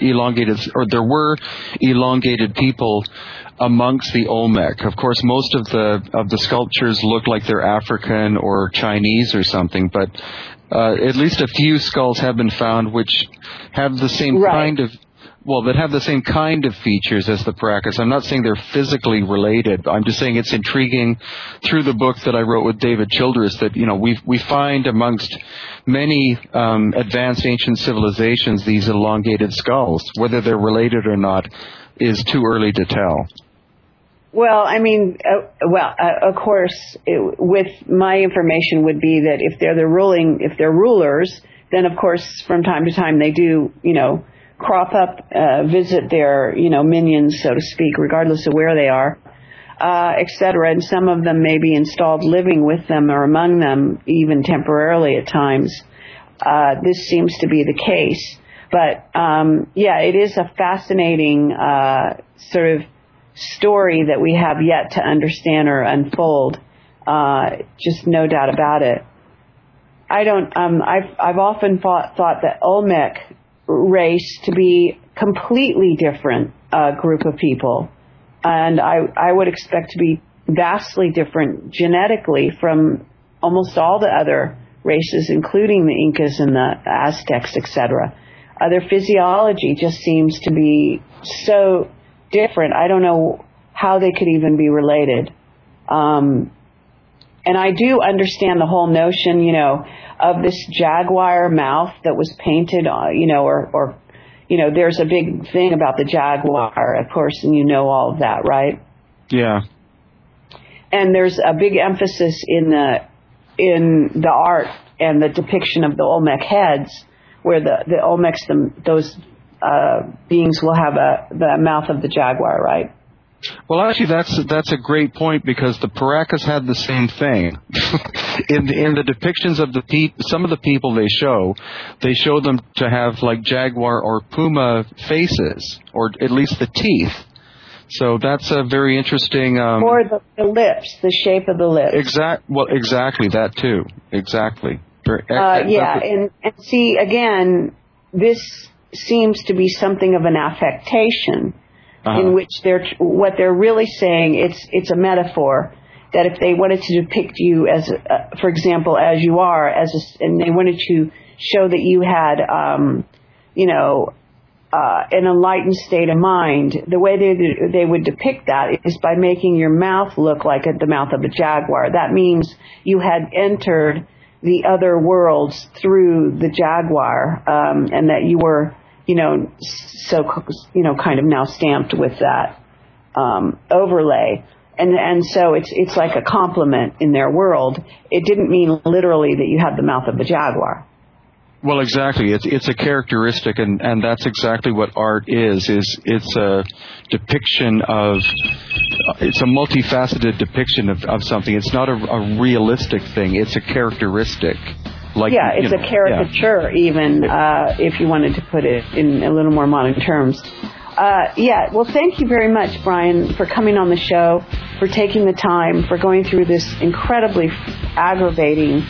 elongated people amongst the Olmec. Of course, most of the sculptures look like they're African or Chinese or something, but at least a few skulls have been found which have the same kind of that have the same kind of features as the Paracas. I'm not saying they're physically related. I'm just saying it's intriguing through the book that I wrote with David Childress that, we find amongst many advanced ancient civilizations these elongated skulls. Whether they're related or not is too early to tell. Well, I mean, of course, with my information would be that if they're rulers, then of course from time to time they do, crop up, visit their, minions, so to speak, regardless of where they are, etc. And some of them may be installed living with them or among them, even temporarily at times. This seems to be the case. But, it is a fascinating sort of story that we have yet to understand or unfold. Just no doubt about it. I've often thought that Olmec race to be completely different group of people, and I would expect to be vastly different genetically from almost all the other races, including the Incas and the Aztecs, etc. Their physiology just seems to be so different. I don't know how they could even be related. And I do understand the whole notion, of this jaguar mouth that was painted, there's a big thing about the jaguar, of course, and all of that, right? Yeah. And there's a big emphasis in the art and the depiction of the Olmec heads, where the Olmecs, those beings will have the mouth of the jaguar, right? Well, actually, that's a great point, because the Paracas had the same thing. in the depictions of some of the people they show them to have like jaguar or puma faces, or at least the teeth. So that's a very interesting. Or the lips, the shape of the lips. Exactly that too. Exactly. And see, again, this seems to be something of an affectation. In which what they're really saying, it's a metaphor, that if they wanted to depict you as, for example, as you are, and they wanted to show that you had, an enlightened state of mind, the way they would depict that is by making your mouth look like the mouth of a jaguar. That means you had entered the other worlds through the jaguar, and that you were, kind of now stamped with that overlay, and so it's like a compliment in their world. It didn't mean literally that you had the mouth of a jaguar. Well, exactly. It's a characteristic, and that's exactly what art is. It's a depiction of. It's a multifaceted depiction of something. It's not a realistic thing. It's a characteristic. It's a caricature, even if you wanted to put it in a little more modern terms. Well, thank you very much, Brian, for coming on the show, for taking the time, for going through this incredibly aggravating